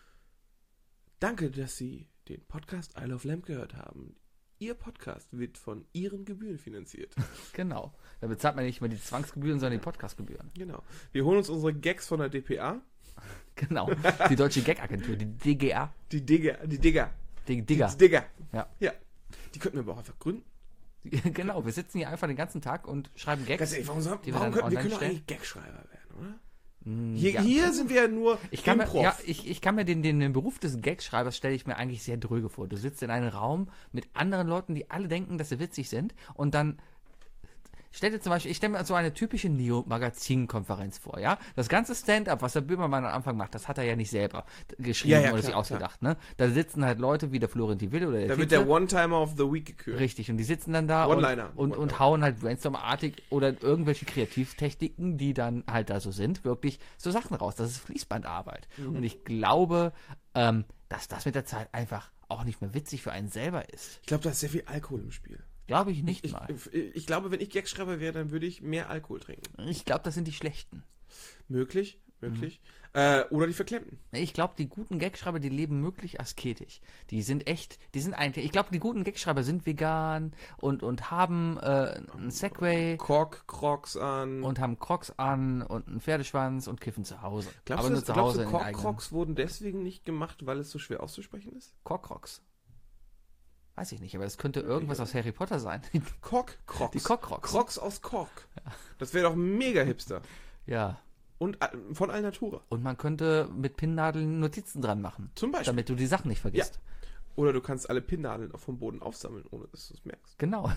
S3: Danke, dass Sie den Podcast Isle of Lamp gehört haben. Ihr Podcast wird von Ihren Gebühren finanziert.
S2: Genau. Da bezahlt man nicht mehr die Zwangsgebühren, sondern die Podcastgebühren.
S3: Genau. Wir holen uns unsere Gags von der DPA.
S2: Genau. Die Deutsche Gag-Agentur, die DGA.
S3: Die Digger.
S2: Die Digger.
S3: Die Digger.
S2: Ja.
S3: Ja. Die könnten wir aber auch einfach gründen.
S2: Genau, wir sitzen hier einfach den ganzen Tag und schreiben Gags.
S3: Ganz ehrlich, warum
S2: die
S3: können
S2: dann
S3: wir
S2: online
S3: doch
S2: stellen.
S3: eigentlich Gagschreiber werden, oder?
S2: Ja.
S3: Hier sind wir ja nur
S2: Ich kann
S3: Improv.
S2: mir den Beruf des Gagschreibers stelle ich mir eigentlich sehr dröge vor. Du sitzt in einem Raum mit anderen Leuten, die alle denken, dass sie witzig sind und dann stell dir zum Beispiel, ich stelle mir so eine typische Neo-Magazin-Konferenz vor, ja? Das ganze Stand-up, was der Böhmermann am Anfang macht, das hat er ja nicht selber geschrieben
S3: Ja, ja,
S2: oder
S3: klar,
S2: sich ausgedacht, ne? Da sitzen halt Leute wie der Florian Diville oder der
S3: Da wird
S2: Tietze.
S3: der One-Timer of the Week gekürt.
S2: Richtig, und die sitzen dann da
S3: One-Liner.
S2: und hauen halt Brainstorm-artig oder irgendwelche Kreativtechniken, die dann halt da so sind, wirklich so Sachen raus. Das ist Fließbandarbeit. Und ich glaube, dass das mit der Zeit einfach auch nicht mehr witzig für einen selber ist.
S3: Ich glaube, da ist sehr viel Alkohol im Spiel.
S2: Glaube ich nicht mal.
S3: Ich glaube, wenn ich Gagschreiber wäre, dann würde ich mehr Alkohol trinken.
S2: Ich glaube, das sind die Schlechten.
S3: Möglich. Oder die Verklemmten.
S2: Ich glaube, die guten Gagschreiber, die leben möglich asketisch. Die sind eigentlich, ich glaube, die guten Gagschreiber sind vegan und haben einen Segway
S3: Crocs an.
S2: und haben Crocs an und einen Pferdeschwanz und kiffen zu Hause.
S3: Glaubst
S2: Aber
S3: du,
S2: nur zu Hause in den eigenen
S3: Crocs wurden deswegen nicht gemacht, weil es so schwer auszusprechen ist?
S2: Crocs. Weiß ich nicht, aber es könnte irgendwas aus Harry Potter sein.
S3: Crocs.
S2: Die Crocs.
S3: Crocs aus Kork. Das wäre doch mega hipster.
S2: Ja.
S3: Und von Alnatura.
S2: Und man könnte mit Pinnnadeln Notizen dran machen.
S3: Zum Beispiel.
S2: Damit du die Sachen nicht vergisst.
S3: Oder du kannst alle Pinnnadeln auch vom Boden aufsammeln, ohne dass du es merkst.
S2: Genau.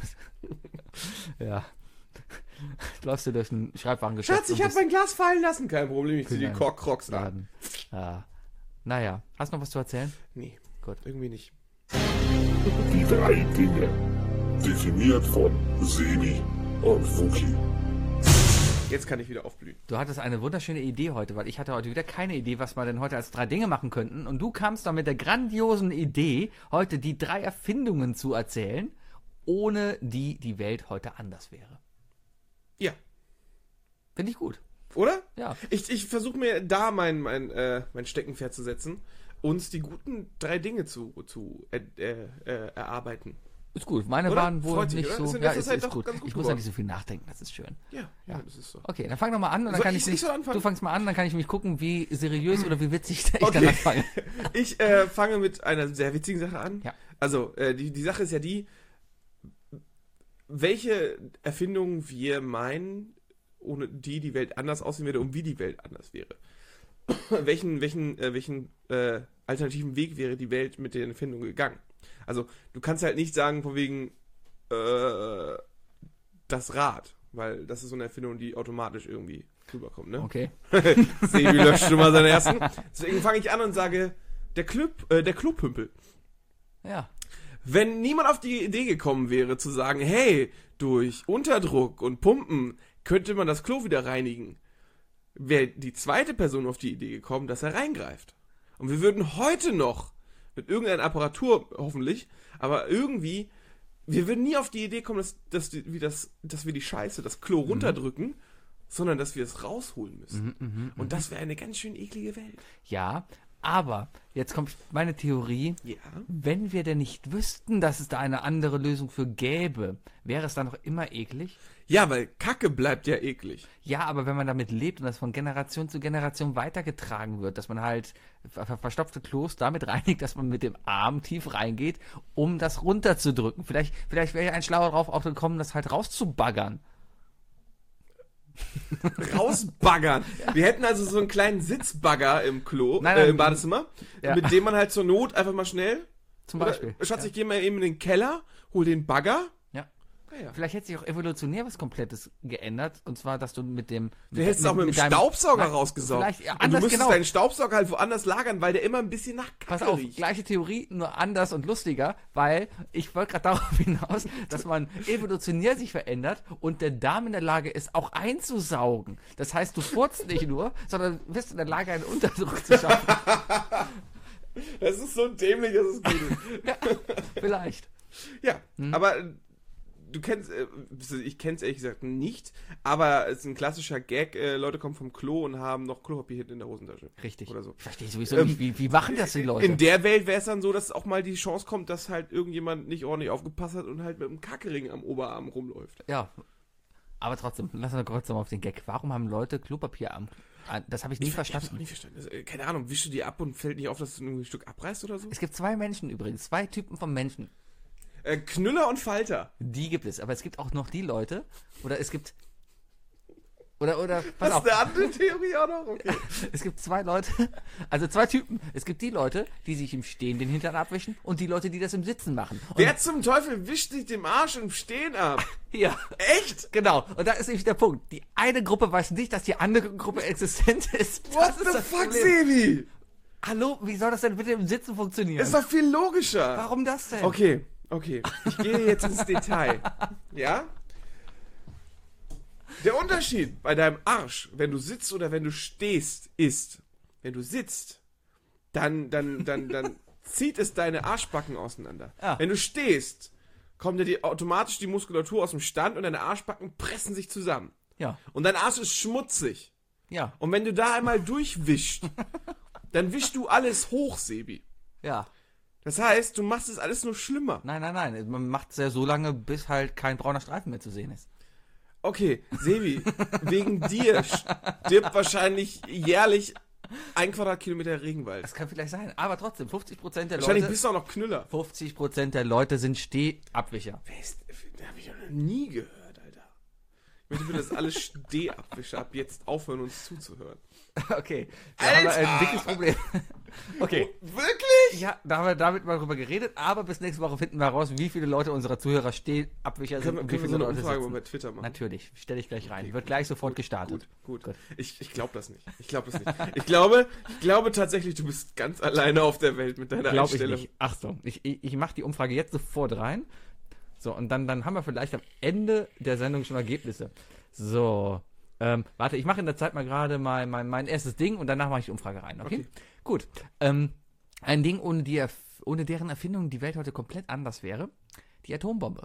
S2: Ja. Läufst du durch ein Schreibwarengeschäft.
S3: Schatz, ich habe mein Glas fallen lassen. Kein Problem, ich ziehe die Crocs an.
S2: Laden. Ja. Naja. Hast du noch was zu erzählen?
S3: Nee,
S2: Gut.
S3: irgendwie nicht.
S4: Die drei Dinge. Definiert von Sebi und Wookie.
S3: Jetzt kann ich wieder aufblühen.
S2: Du hattest eine wunderschöne Idee heute, weil ich hatte heute wieder keine Idee, was wir denn heute als 3 Dinge machen könnten. Und du kamst dann mit der grandiosen Idee, heute die 3 Erfindungen zu erzählen, ohne die Welt heute anders wäre.
S3: Ja.
S2: Finde ich gut.
S3: Oder?
S2: Ja.
S3: Ich versuche mir da mein Steckenpferd zu setzen, uns die guten 3 Dinge zu erarbeiten.
S2: Ist gut. Meine
S3: Oder?
S2: waren wohl
S3: Freut sich,
S2: nicht
S3: oder?
S2: so.
S3: Ist in
S2: Ja,
S3: letzter Zeit
S2: ist
S3: doch
S2: gut.
S3: ganz gut
S2: Ich muss ja
S3: geworden.
S2: nicht so viel nachdenken, das ist schön.
S3: Ja,
S2: Ja.
S3: das ist so.
S2: Okay, dann fang doch mal an und dann
S3: Soll
S2: kann
S3: ich
S2: ich
S3: anfangen?
S2: Du fangst mal an, dann kann ich mich gucken, wie seriös oder wie witzig ich
S3: Okay.
S2: dann anfange.
S3: Ich fange mit einer sehr witzigen Sache an.
S2: Ja.
S3: Also, die Sache ist ja die, welche Erfindungen wir meinen, ohne die Welt anders aussehen würde und wie die Welt anders wäre. welchen alternativen Weg wäre die Welt mit der Erfindung gegangen. Also, du kannst halt nicht sagen, von wegen das Rad, weil das ist so eine Erfindung, die automatisch irgendwie rüberkommt, ne?
S2: Okay.
S3: Sebi löscht schon mal seinen ersten. Deswegen fange ich an und sage, der Klopümpel.
S2: Ja.
S3: Wenn niemand auf die Idee gekommen wäre, zu sagen, hey, durch Unterdruck und Pumpen könnte man das Klo wieder reinigen, wäre die zweite Person auf die Idee gekommen, dass er reingreift. Und wir würden heute noch, mit irgendeiner Apparatur hoffentlich, aber irgendwie, wir würden nie auf die Idee kommen, dass wir die Scheiße, das Klo runterdrücken, sondern dass wir es rausholen müssen. Und das wäre eine ganz schön eklige Welt.
S2: Ja, aber jetzt kommt meine Theorie.
S3: Ja.
S2: Wenn wir denn nicht wüssten, dass es da eine andere Lösung für gäbe, wäre es dann noch immer eklig?
S3: Ja, weil Kacke bleibt ja eklig.
S2: Ja, aber wenn man damit lebt und das von Generation zu Generation weitergetragen wird, dass man halt verstopfte Klos damit reinigt, dass man mit dem Arm tief reingeht, um das runterzudrücken. Vielleicht wäre ja ein Schlauer drauf auch gekommen, das halt rauszubaggern.
S3: Rausbaggern. Wir hätten also so einen kleinen Sitzbagger im Klo,
S2: Nein,
S3: im Badezimmer,
S2: ja.
S3: mit dem man halt zur Not einfach mal schnell.
S2: Zum Beispiel.
S3: Schatz, ich gehe mal eben in den Keller, hol den Bagger.
S2: Ja.
S3: Ja.
S2: Vielleicht hätte sich auch evolutionär was Komplettes geändert. Und zwar, dass du mit dem...
S3: Du hättest es auch mit dem
S2: deinem
S3: Staubsauger rausgesaugt.
S2: Vielleicht, ja,
S3: und du
S2: anders,
S3: müsstest
S2: genau.
S3: deinen Staubsauger halt woanders lagern, weil der immer ein bisschen nach Kacke
S2: Pass auf,
S3: riecht.
S2: gleiche Theorie, nur anders und lustiger, weil ich wollte gerade darauf hinaus, dass man evolutionär sich verändert und der Darm in der Lage ist, auch einzusaugen. Das heißt, du furzt nicht nur, sondern bist in der Lage, einen Unterdruck zu schaffen.
S3: Das ist so dämlich, dass es gut ist.
S2: Ja, vielleicht.
S3: Ja, aber du kennst, ich kenn's ehrlich gesagt nicht, aber es ist ein klassischer Gag, Leute kommen vom Klo und haben noch Klopapier hinten in der Hosentasche.
S2: Richtig.
S3: Oder so.
S2: Ich verstehe sowieso nicht, wie machen das die Leute?
S3: In der Welt wäre es dann so, dass auch mal die Chance kommt, dass halt irgendjemand nicht ordentlich aufgepasst hat und halt mit einem Kackering am Oberarm rumläuft.
S2: Ja, aber trotzdem, lass uns kurz nochmal auf den Gag. Warum haben Leute Klopapier am... Das habe ich nie
S3: Ich hab's
S2: verstanden.
S3: auch nicht verstanden. Also, keine Ahnung, wischst du die ab und fällt nicht auf, dass du irgendwie ein Stück abreißt oder so?
S2: Es gibt zwei Menschen übrigens, zwei Typen von Menschen.
S3: Knüller und Falter.
S2: Die gibt es, aber es gibt auch noch die Leute, oder es gibt... Oder pass
S3: Hast
S2: auf.
S3: du eine andere Theorie auch noch? Okay.
S2: Es gibt zwei Leute, also zwei Typen. Es gibt die Leute, die sich im Stehen den Hintern abwischen und die Leute, die das im Sitzen machen. Und
S3: Wer zum Teufel wischt sich den Arsch im Stehen ab?
S2: ja,
S3: Echt?
S2: genau. Und da ist nämlich der Punkt. Die eine Gruppe weiß nicht, dass die andere Gruppe existent ist.
S3: What
S2: Das ist
S3: the
S2: das
S3: fuck,
S2: Problem.
S3: Sebi?
S2: Hallo, wie soll das denn bitte im Sitzen funktionieren?
S3: Ist doch viel logischer.
S2: Warum das denn?
S3: Okay. Ich gehe jetzt ins Detail. Ja? Der Unterschied bei deinem Arsch, wenn du sitzt oder wenn du stehst, ist, wenn du sitzt, dann zieht es deine Arschbacken auseinander.
S2: Ja.
S3: Wenn du stehst, kommt ja automatisch die Muskulatur aus dem Stand und deine Arschbacken pressen sich zusammen.
S2: Ja,
S3: Und dein Arsch ist schmutzig.
S2: ja,
S3: Und wenn du da einmal durchwischst, dann wischst du alles hoch, Sebi.
S2: ja.
S3: Das heißt, du machst es alles nur schlimmer.
S2: Nein. Man macht es ja so lange, bis halt kein brauner Streifen mehr zu sehen ist.
S3: Okay, Sebi, wegen dir stirbt wahrscheinlich jährlich 1 Quadratkilometer Regenwald.
S2: Das kann vielleicht sein, aber trotzdem, 50% der
S3: Wahrscheinlich
S2: Leute...
S3: bist du auch noch Knüller.
S2: 50% der Leute sind Stehabwischer.
S3: Da habe ich noch nie gehört, Alter. Ich möchte bitte, dass alle Stehabwischer ab jetzt aufhören, uns zuzuhören.
S2: Okay, da haben wir ein dickes Problem. Okay.
S3: Oh, wirklich?
S2: Ja, da haben wir damit mal drüber geredet, aber bis nächste Woche finden wir heraus, wie viele Leute unserer Zuhörer Stehabwischer sind und wie
S3: Können wir
S2: viele
S3: so eine
S2: Leute
S3: Umfrage
S2: sitzen.
S3: mal bei Twitter machen?
S2: Natürlich, stelle ich gleich rein. Wird gleich sofort gestartet.
S3: Gut.
S2: Gut.
S3: Ich glaube das nicht. Ich glaube tatsächlich, du bist ganz alleine auf der Welt mit deiner
S2: Glaube ich
S3: Einstellung.
S2: nicht. Achtung, ich mache die Umfrage jetzt sofort rein. So, und dann haben wir vielleicht am Ende der Sendung schon Ergebnisse. So, warte, ich mache in der Zeit mal gerade mein erstes Ding und danach mache ich die Umfrage rein, okay? Gut. Ein Ding, ohne deren Erfindung die Welt heute komplett anders wäre. Die Atombombe.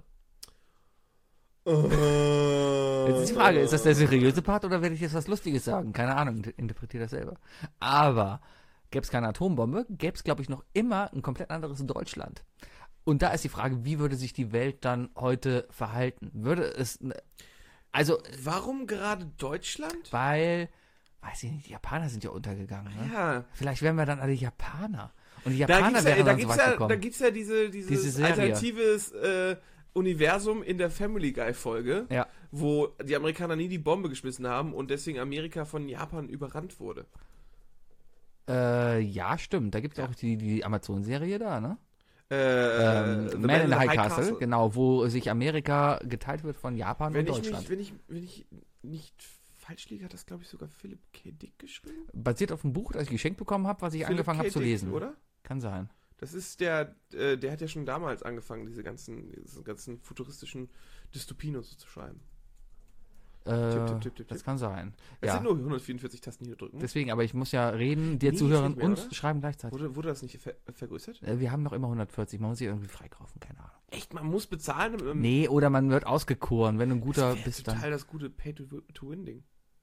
S2: Jetzt ist die Frage, ist das der seriöse Part oder werde ich jetzt was Lustiges sagen? Keine Ahnung, interpretiere das selber. Aber gäbe es keine Atombombe, gäbe es, glaube ich, noch immer ein komplett anderes Deutschland. Und da ist die Frage, wie würde sich die Welt dann heute verhalten? Würde es... Also,
S3: Warum gerade Deutschland?
S2: weil, weiß ich nicht, die Japaner sind ja untergegangen. Ne?
S3: Ja.
S2: Vielleicht wären wir dann alle Japaner. Und die
S3: Da
S2: Japaner wären dann so weit gekommen.
S3: gibt's ja dieses
S2: Serie.
S3: alternatives Universum in der Family Guy Folge,
S2: Ja.
S3: wo die Amerikaner nie die Bombe geschmissen haben und deswegen Amerika von Japan überrannt wurde.
S2: Ja, stimmt. Da gibt es auch die Amazon-Serie da, ne?
S3: The
S2: Man in the High Castle, genau, wo sich Amerika geteilt wird von Japan und Deutschland.
S3: Wenn ich nicht falsch liege, hat das, glaube ich, sogar Philip K. Dick geschrieben.
S2: Basiert auf einem Buch, das ich geschenkt bekommen habe, was ich angefangen habe zu lesen. Oder? Kann sein.
S3: Das ist der hat ja schon damals angefangen, diese ganzen futuristischen Dystopien und so zu schreiben.
S2: Das kann sein.
S3: Es sind nur 144 Tasten hier drücken.
S2: Deswegen, aber ich muss ja reden, dir zuhören und
S3: oder?
S2: schreiben gleichzeitig.
S3: Wurde das nicht vergrößert?
S2: Wir haben noch immer 140, man muss sie irgendwie freikaufen, keine Ahnung.
S3: Echt, man muss bezahlen?
S2: Nee, oder man wird ausgekoren, wenn du ein guter bist.
S3: Das ist total das gute Pay-to-Win-Ding.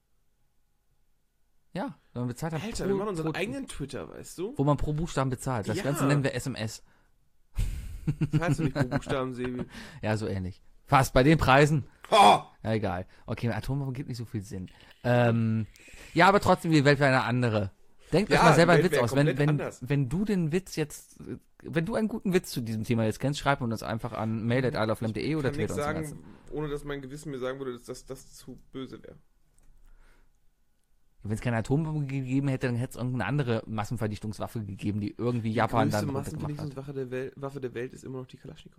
S2: Ja, man bezahlt dann
S3: Alter, wir machen unseren eigenen Twitter, weißt du?
S2: Wo man pro Buchstaben bezahlt. Das Ganze nennen wir SMS.
S3: Zahlst du nicht pro Buchstaben, Sebi?
S2: Ja, so ähnlich. Fast bei den Preisen.
S3: Oh!
S2: Ja, egal. Okay, Atombomben gibt nicht so viel Sinn. Ja, aber trotzdem, die Welt wäre eine andere. Denkt euch mal selber einen Witz aus. Wenn du den Witz jetzt, wenn du einen guten Witz zu diesem Thema jetzt kennst, schreib uns einfach an mail@isleoflamp.de oder Twitter.
S3: Ich kann nichts sagen, ohne dass mein Gewissen mir sagen würde, dass das zu böse wäre.
S2: Wenn es keine Atombombe gegeben hätte, dann hätte es irgendeine andere Massenverdichtungswaffe gegeben, die irgendwie Japan dann runtergemacht hat.
S3: Die größte Massenverdichtungswaffe der Welt ist immer noch die Kalaschnikow.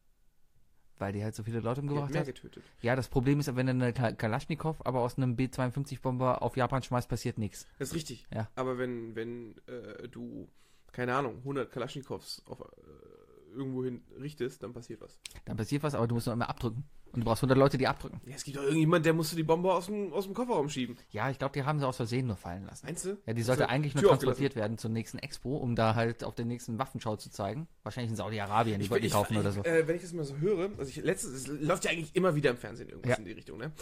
S2: Weil die halt so viele Leute umgebracht
S3: hat?
S2: Mehr getötet. Ja, das Problem ist, wenn du eine Kalaschnikow aber aus einem B-52-Bomber auf Japan schmeißt, passiert nichts.
S3: Das ist richtig.
S2: Ja.
S3: Aber wenn du, keine Ahnung, 100 Kalaschnikows auf irgendwo hin richtest, dann passiert was.
S2: Dann passiert was, aber du musst noch immer abdrücken. Und du brauchst 100 Leute, die abdrücken.
S3: Ja, es gibt doch irgendjemand, der musste die Bombe aus dem Kofferraum schieben.
S2: Ja, ich glaube, die haben sie aus Versehen nur fallen lassen.
S3: Meinst du?
S2: Ja, die sollte eigentlich nur transportiert werden zur nächsten Expo, um da halt auf der nächsten Waffenschau zu zeigen. Wahrscheinlich in Saudi-Arabien, die wollten die kaufen oder so.
S3: Wenn ich das mal so höre, es läuft ja eigentlich immer wieder im Fernsehen irgendwas in die Richtung, ne?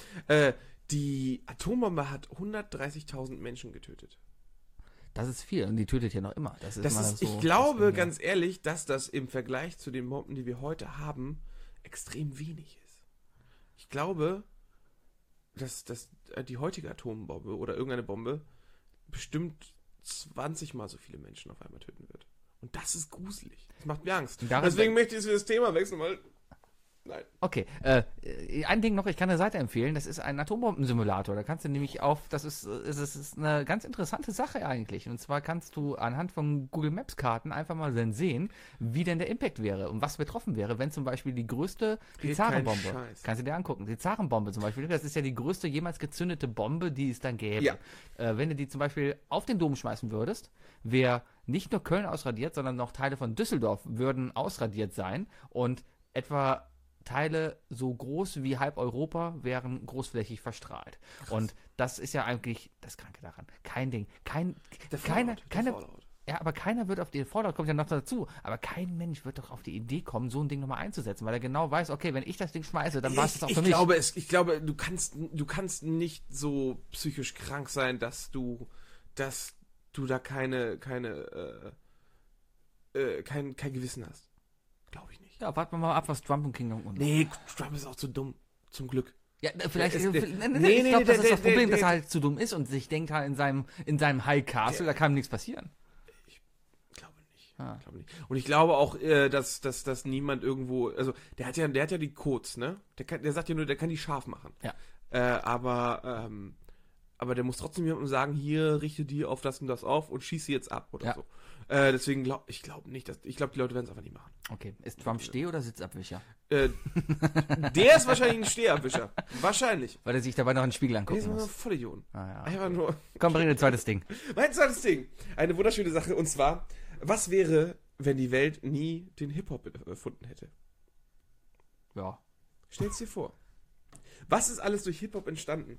S3: Die Atombombe hat 130.000 Menschen getötet.
S2: Das ist viel und die tötet ja noch immer.
S3: Ich glaube, ganz ehrlich, dass das im Vergleich zu den Bomben, die wir heute haben, extrem wenig ist. Ich glaube, dass die heutige Atombombe oder irgendeine Bombe bestimmt 20 Mal so viele Menschen auf einmal töten wird. Und das ist gruselig. Das macht mir Angst. Deswegen möchte ich jetzt das Thema wechseln, weil... Nein.
S2: Okay, ein Ding noch, ich kann eine Seite empfehlen, das ist ein Atombombensimulator. Da kannst du nämlich das ist eine ganz interessante Sache eigentlich. Und zwar kannst du anhand von Google Maps Karten einfach mal dann sehen, wie denn der Impact wäre und was betroffen wäre, wenn zum Beispiel die Zarenbombe, kannst du dir angucken, die Zarenbombe zum Beispiel, das ist ja die größte jemals gezündete Bombe, die es dann gäbe. Ja. Wenn du die zum Beispiel auf den Dom schmeißen würdest, wäre nicht nur Köln ausradiert, sondern noch Teile von Düsseldorf würden ausradiert sein und etwa Teile so groß wie halb Europa wären großflächig verstrahlt. Krass. Und das ist ja eigentlich das Kranke daran. Kein Ding. Keiner wird auf die Fallout kommt ja noch dazu, aber kein Mensch wird doch auf die Idee kommen, so ein Ding nochmal einzusetzen, weil er genau weiß, okay, wenn ich das Ding schmeiße, dann war es das auch für mich.
S3: Ich glaube, du kannst nicht so psychisch krank sein, dass du da kein Gewissen hast. Glaube ich nicht.
S2: Ja, warten wir mal ab, was Trump und King Jong-un.
S3: Nee, Trump ist auch zu dumm. Zum Glück.
S2: Ja, vielleicht. Ich glaube, das ist das Problem, dass er halt zu dumm ist und sich denkt halt in seinem High Castle, da kann ihm nichts passieren.
S3: Ich glaube nicht. Und ich glaube auch, dass niemand irgendwo. Also, der hat ja die Codes, ne? Der sagt ja nur, der kann die scharf machen.
S2: Ja.
S3: Aber der muss trotzdem jemandem sagen, hier richte die auf das und das auf und schieße jetzt ab oder so. Deswegen glaube ich nicht, die Leute werden es einfach nicht machen.
S2: Okay. Ist Trump Steh- oder Sitzabwischer?
S3: Der ist wahrscheinlich ein Stehabwischer. Wahrscheinlich.
S2: Weil er sich dabei noch in den Spiegel angucken muss.
S3: Der ist ein Vollidioten.
S2: Einfach nur. Komm, bring ein zweites Ding.
S3: Mein zweites Ding. Eine wunderschöne Sache. Und zwar, was wäre, wenn die Welt nie den Hip-Hop erfunden hätte?
S2: Ja.
S3: Stell's dir vor. Was ist alles durch Hip-Hop entstanden?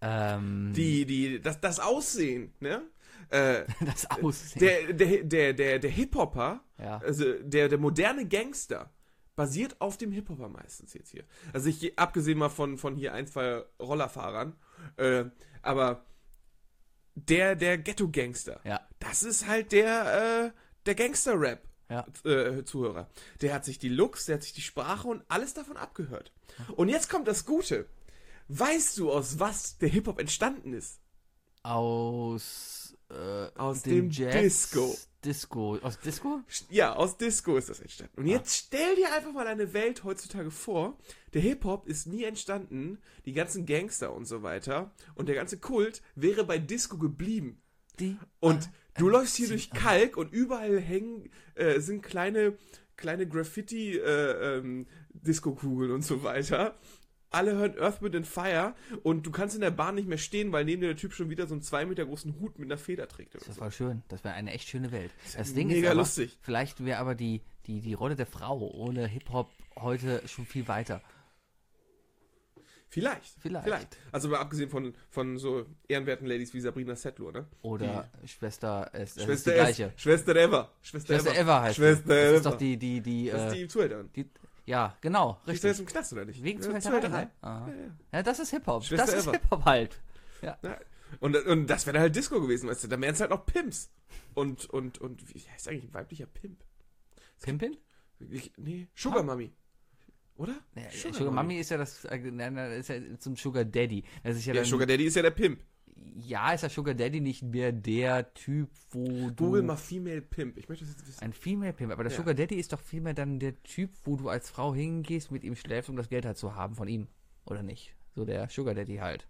S3: Das Aussehen, ne?
S2: Das Aussehen.
S3: Der Hip-Hopper, also der moderne Gangster, basiert auf dem Hip-Hopper meistens jetzt hier. Also abgesehen mal von hier ein, zwei Rollerfahrern, aber der Ghetto-Gangster, das ist halt der Gangster-Rap. Zuhörer. Der hat sich die Looks, der hat sich die Sprache und alles davon abgehört. Und jetzt kommt das Gute. Weißt du, aus was der Hip-Hop entstanden ist?
S2: Aus
S3: dem Disco.
S2: Aus Disco?
S3: Ja, aus Disco ist das entstanden. Und jetzt stell dir einfach mal eine Welt heutzutage vor, der Hip-Hop ist nie entstanden, die ganzen Gangster und so weiter und der ganze Kult wäre bei Disco geblieben. Und du läufst hier durch Kalk und überall hängen, sind kleine Graffiti, Disco-Kugeln und so weiter. Alle hören Earth, Wind and Fire und du kannst in der Bahn nicht mehr stehen, weil neben dir der Typ schon wieder so einen 2 Meter großen Hut mit einer Feder trägt.
S2: Das war voll schön. Das wäre eine echt schöne Welt. Das
S3: Ding
S2: Ding
S3: mega
S2: ist aber,
S3: lustig.
S2: Vielleicht wäre aber die Rolle der Frau ohne Hip-Hop heute schon viel weiter.
S3: Vielleicht. Also mal abgesehen von so ehrenwerten Ladies wie Sabrina Settler, ne?
S2: Oder Schwester S. Das
S3: Schwester
S2: ist die gleiche.
S3: Schwester Eva.
S2: Schwester Eva heißt
S3: Schwester
S2: das
S3: Eva.
S2: ist doch die
S3: Das ist die Zuhälterin.
S2: ja, genau,
S3: Die ist
S2: richtig.
S3: jetzt im Knast, oder nicht?
S2: Wegen
S3: Ja,
S2: Zuhälterei. Ja, das ist Hip-Hop.
S3: Schwester
S2: Das ist
S3: Eva.
S2: Hip-Hop halt. Ja.
S3: Ja. Und das wäre dann halt Disco gewesen, weißt du? Da wären es halt noch Pimps. Und wie heißt eigentlich ein weiblicher Pimp?
S2: Pimpin?
S3: Nee, Sugar Mami. Oder?
S2: Ja, Sugar Mami ist ja das, ist ja zum Sugar Daddy. Das ist ja,
S3: Ja,
S2: dann,
S3: Sugar Daddy ist ja der Pimp.
S2: ja, ist ja Sugar Daddy nicht mehr der Typ, wo du...
S3: Google mal Female Pimp. Ich möchte das jetzt wissen.
S2: Ein Female Pimp, aber der
S3: Ja.
S2: Sugar Daddy ist doch vielmehr dann der Typ, wo du als Frau hingehst, mit ihm schläfst, um das Geld halt zu haben von ihm. Oder nicht? So der Sugar Daddy halt.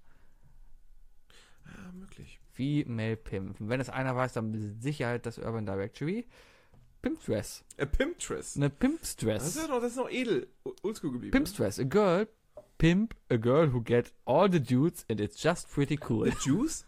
S3: Ja, möglich.
S2: Female Pimp. Und wenn es einer weiß, dann mit Sicherheit das Urban Directory. Pimpstress.
S3: Pimptress.
S2: Eine Pimpstress.
S3: Das ist noch edel. Oldschool geblieben.
S2: Pimpstress. A girl who get all the dudes and it's just pretty cool.
S3: The Juice?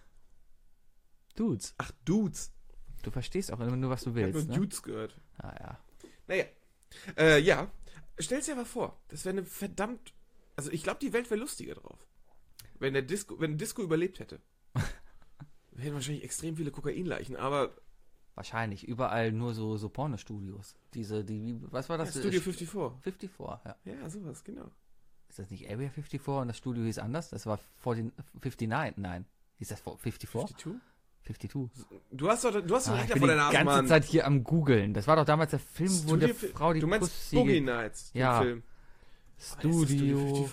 S2: Dudes.
S3: Ach, Dudes.
S2: Du verstehst auch immer nur, was du
S3: Ich hab
S2: willst,
S3: nur
S2: ne?
S3: Dudes gehört.
S2: Ah, ja.
S3: Naja. Ja. Stell's dir mal vor. Das wäre eine verdammt... Also ich glaube, die Welt wäre lustiger drauf. Wenn Disco überlebt hätte. Wir hätten wahrscheinlich extrem viele Kokainleichen, aber...
S2: Wahrscheinlich. Überall nur so Pornostudios. Was war das?
S3: Studio 54.
S2: 54, ja.
S3: Ja, sowas, genau.
S2: Ist das nicht Area 54 und das Studio hieß anders? Das war 59, nein. Hieß das 54?
S3: 52?
S2: 52.
S3: Du hast doch
S2: Ich
S3: recht
S2: bin
S3: vor
S2: die
S3: der Nase,
S2: ganze
S3: Mann.
S2: Zeit hier am Googeln. Das war doch damals der Film, wo der Frau die
S3: Du meinst
S2: Pussy...
S3: Boogie Nights, den
S2: Ja.
S3: Film.
S2: Studio...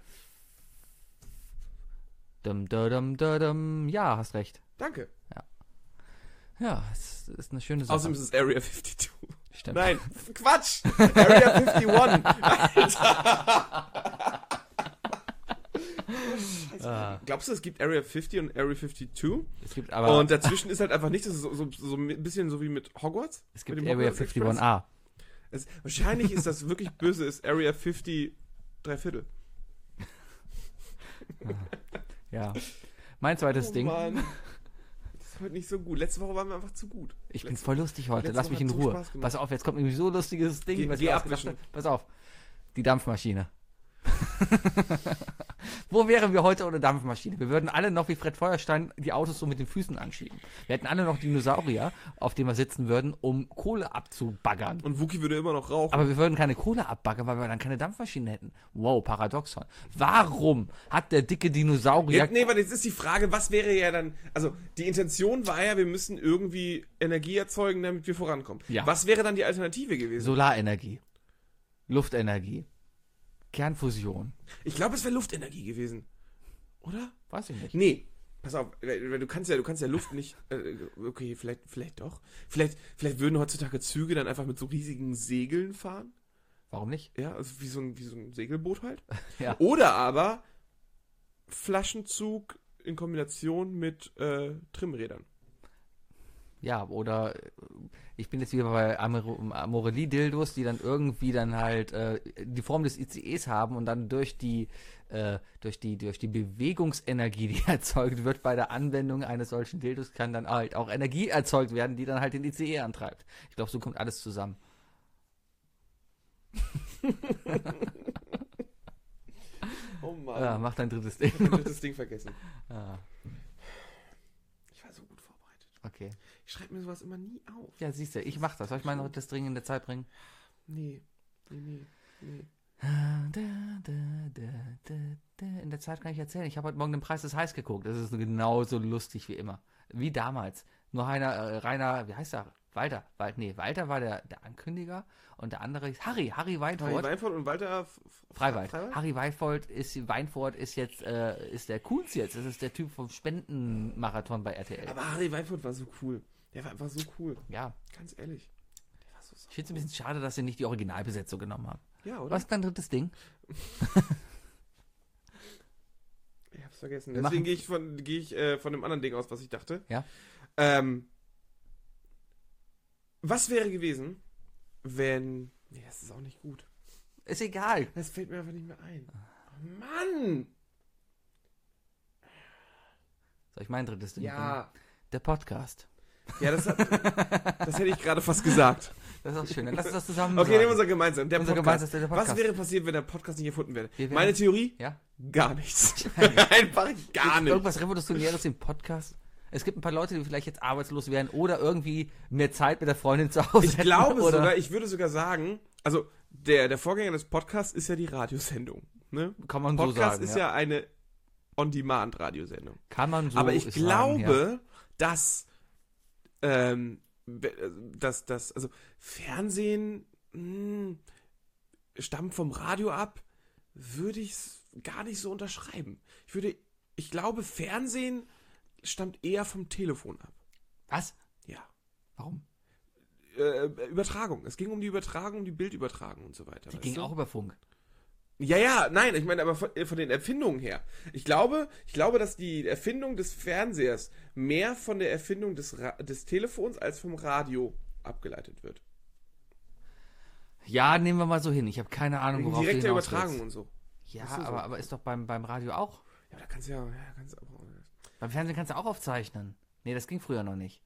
S2: Ja, hast recht.
S3: Danke.
S2: Ja, es ist eine schöne Sache.
S3: Außerdem ist es Area 52.
S2: Stimmt.
S3: Nein, Quatsch! Area 51. Alter. Glaubst du, es gibt Area 50 und Area 52?
S2: Es gibt aber...
S3: Und dazwischen ist halt einfach nichts, das ist so ein bisschen so wie mit Hogwarts.
S2: es gibt
S3: mit dem
S2: Area
S3: Hogwarts Express.
S2: 51A.
S3: Wahrscheinlich ist das wirklich böse, ist Area 50 3/4.
S2: Ja. Mein zweites Ding.
S3: Mann. Das ist heute nicht so gut. Letzte Woche waren wir einfach zu gut.
S2: Ich bin voll lustig heute.
S3: letzte
S2: Lass mich
S3: Woche
S2: in
S3: hat so
S2: Ruhe.
S3: Spaß gemacht.
S2: Pass auf, jetzt kommt irgendwie so lustiges Ding. was
S3: Geh
S2: ich ausgedacht
S3: abwischen.
S2: habe. Pass auf. Die Dampfmaschine. Wo wären wir heute ohne Dampfmaschine? Wir würden alle noch wie Fred Feuerstein die Autos so mit den Füßen anschieben. Wir hätten alle noch Dinosaurier, auf denen wir sitzen würden, um Kohle abzubaggern.
S3: Und Wookie würde immer noch rauchen.
S2: Aber wir würden keine Kohle abbaggern, weil wir dann keine Dampfmaschine hätten. Wow, Paradoxon. Warum hat der dicke Dinosaurier...
S3: Ja, nee, weil jetzt ist die Frage, was wäre ja dann... Also, die Intention war ja, wir müssen irgendwie Energie erzeugen, damit wir vorankommen.
S2: Ja.
S3: Was wäre dann die Alternative gewesen?
S2: Solarenergie. Luftenergie. Kernfusion.
S3: Ich glaube, es wäre Luftenergie gewesen. Oder?
S2: Weiß ich nicht.
S3: Nee. Pass auf, weil du kannst ja Luft nicht... okay, vielleicht doch. Vielleicht würden heutzutage Züge dann einfach mit so riesigen Segeln fahren.
S2: Warum nicht?
S3: Ja, also wie so ein Segelboot halt.
S2: Ja.
S3: Oder aber Flaschenzug in Kombination mit Trimmrädern.
S2: Ja, oder ich bin jetzt wieder bei Amorelie-Dildos, die dann irgendwie dann halt die Form des ICEs haben und dann durch die Bewegungsenergie, die erzeugt wird bei der Anwendung eines solchen Dildos, kann dann halt auch Energie erzeugt werden, die dann halt den ICE antreibt. Ich glaube, so kommt alles zusammen.
S3: Oh Mann.
S2: Ja, mach dein drittes Ding.
S3: Ich habe das Ding vergessen.
S2: Ah,
S3: Ich war so gut vorbereitet.
S2: okay.
S3: Ich schreibe mir sowas immer nie auf.
S2: Ja, siehst du, ich mach das. Soll ich mein drittes Ding in der Zeit bringen?
S3: Nee.
S2: In der Zeit kann ich erzählen. Ich habe heute Morgen den Preis des Heiß geguckt. Das ist genauso lustig wie immer. Wie damals. Nur Rainer, wie heißt er? Walter war der Ankündiger und der andere ist Harry Weinfurt.
S3: Harry Weinfurt und Walter
S2: Freiwald. Harry Weinfurt ist jetzt, ist der Kunz jetzt. Das ist der Typ vom Spendenmarathon bei RTL.
S3: Aber Harry Weinfurt war so cool. Der war einfach so cool.
S2: Ja.
S3: Ganz ehrlich. Der war so
S2: Ich finde es ein bisschen schade, dass sie nicht die Originalbesetzung genommen haben.
S3: Ja, oder?
S2: Was ist dein drittes Ding?
S3: Ich hab's vergessen.
S2: Wir
S3: Deswegen gehe ich von dem anderen Ding aus, was ich dachte.
S2: Ja.
S3: Was wäre gewesen, wenn... Nee, das ist auch nicht gut.
S2: Ist egal.
S3: Das fällt mir einfach nicht mehr ein. Oh Mann!
S2: Soll ich mein drittes Ding
S3: Ja.
S2: bringen? Der Podcast.
S3: Ja, das hätte ich gerade fast gesagt.
S2: Das ist auch schön. Dann lass uns das zusammen
S3: Okay,
S2: sagen.
S3: nehmen wir unser gemeinsam. Der
S2: Unser
S3: Podcast.
S2: gemeinsamer Podcast.
S3: Was wäre passiert, wenn der Podcast nicht erfunden wäre?
S2: Wir wären-
S3: Meine Theorie?
S2: Ja?
S3: Gar nichts. Einfach gar nicht.
S2: Irgendwas Revolutionäres im Podcast? Es gibt ein paar Leute, die vielleicht jetzt arbeitslos wären oder irgendwie mehr Zeit mit der Freundin zu Hause
S3: Ich
S2: hätten,
S3: glaube
S2: oder
S3: sogar, ich würde sogar sagen, also der Vorgänger des Podcasts ist ja die Radiosendung. Ne?
S2: kann man so
S3: Podcast
S2: sagen.
S3: ist ja eine On-Demand-Radiosendung.
S2: Kann man so
S3: Aber ich
S2: sagen,
S3: glaube, dass also Fernsehen stammt vom Radio ab, würde ich es gar nicht so unterschreiben. Ich glaube, Fernsehen stammt eher vom Telefon ab.
S2: Was?
S3: Ja.
S2: Warum?
S3: Übertragung. Es ging um die Übertragung, die Bildübertragung und so weiter.
S2: Die
S3: weißt
S2: ging
S3: du?
S2: auch über Funk.
S3: Ja, nein, ich meine aber von den Erfindungen her. Ich glaube, dass die Erfindung des Fernsehers mehr von der Erfindung des Telefons als vom Radio abgeleitet wird.
S2: Ja, nehmen wir mal so hin. Ich habe keine Ahnung, worauf du
S3: Direkte
S2: hinaus
S3: Übertragung
S2: willst.
S3: und so.
S2: Ja,
S3: Weißt du, so.
S2: aber ist doch beim Radio auch.
S3: Ja, da kannst du ja, kannst du auch.
S2: Beim Fernsehen kannst du auch aufzeichnen. Nee, das ging früher noch nicht.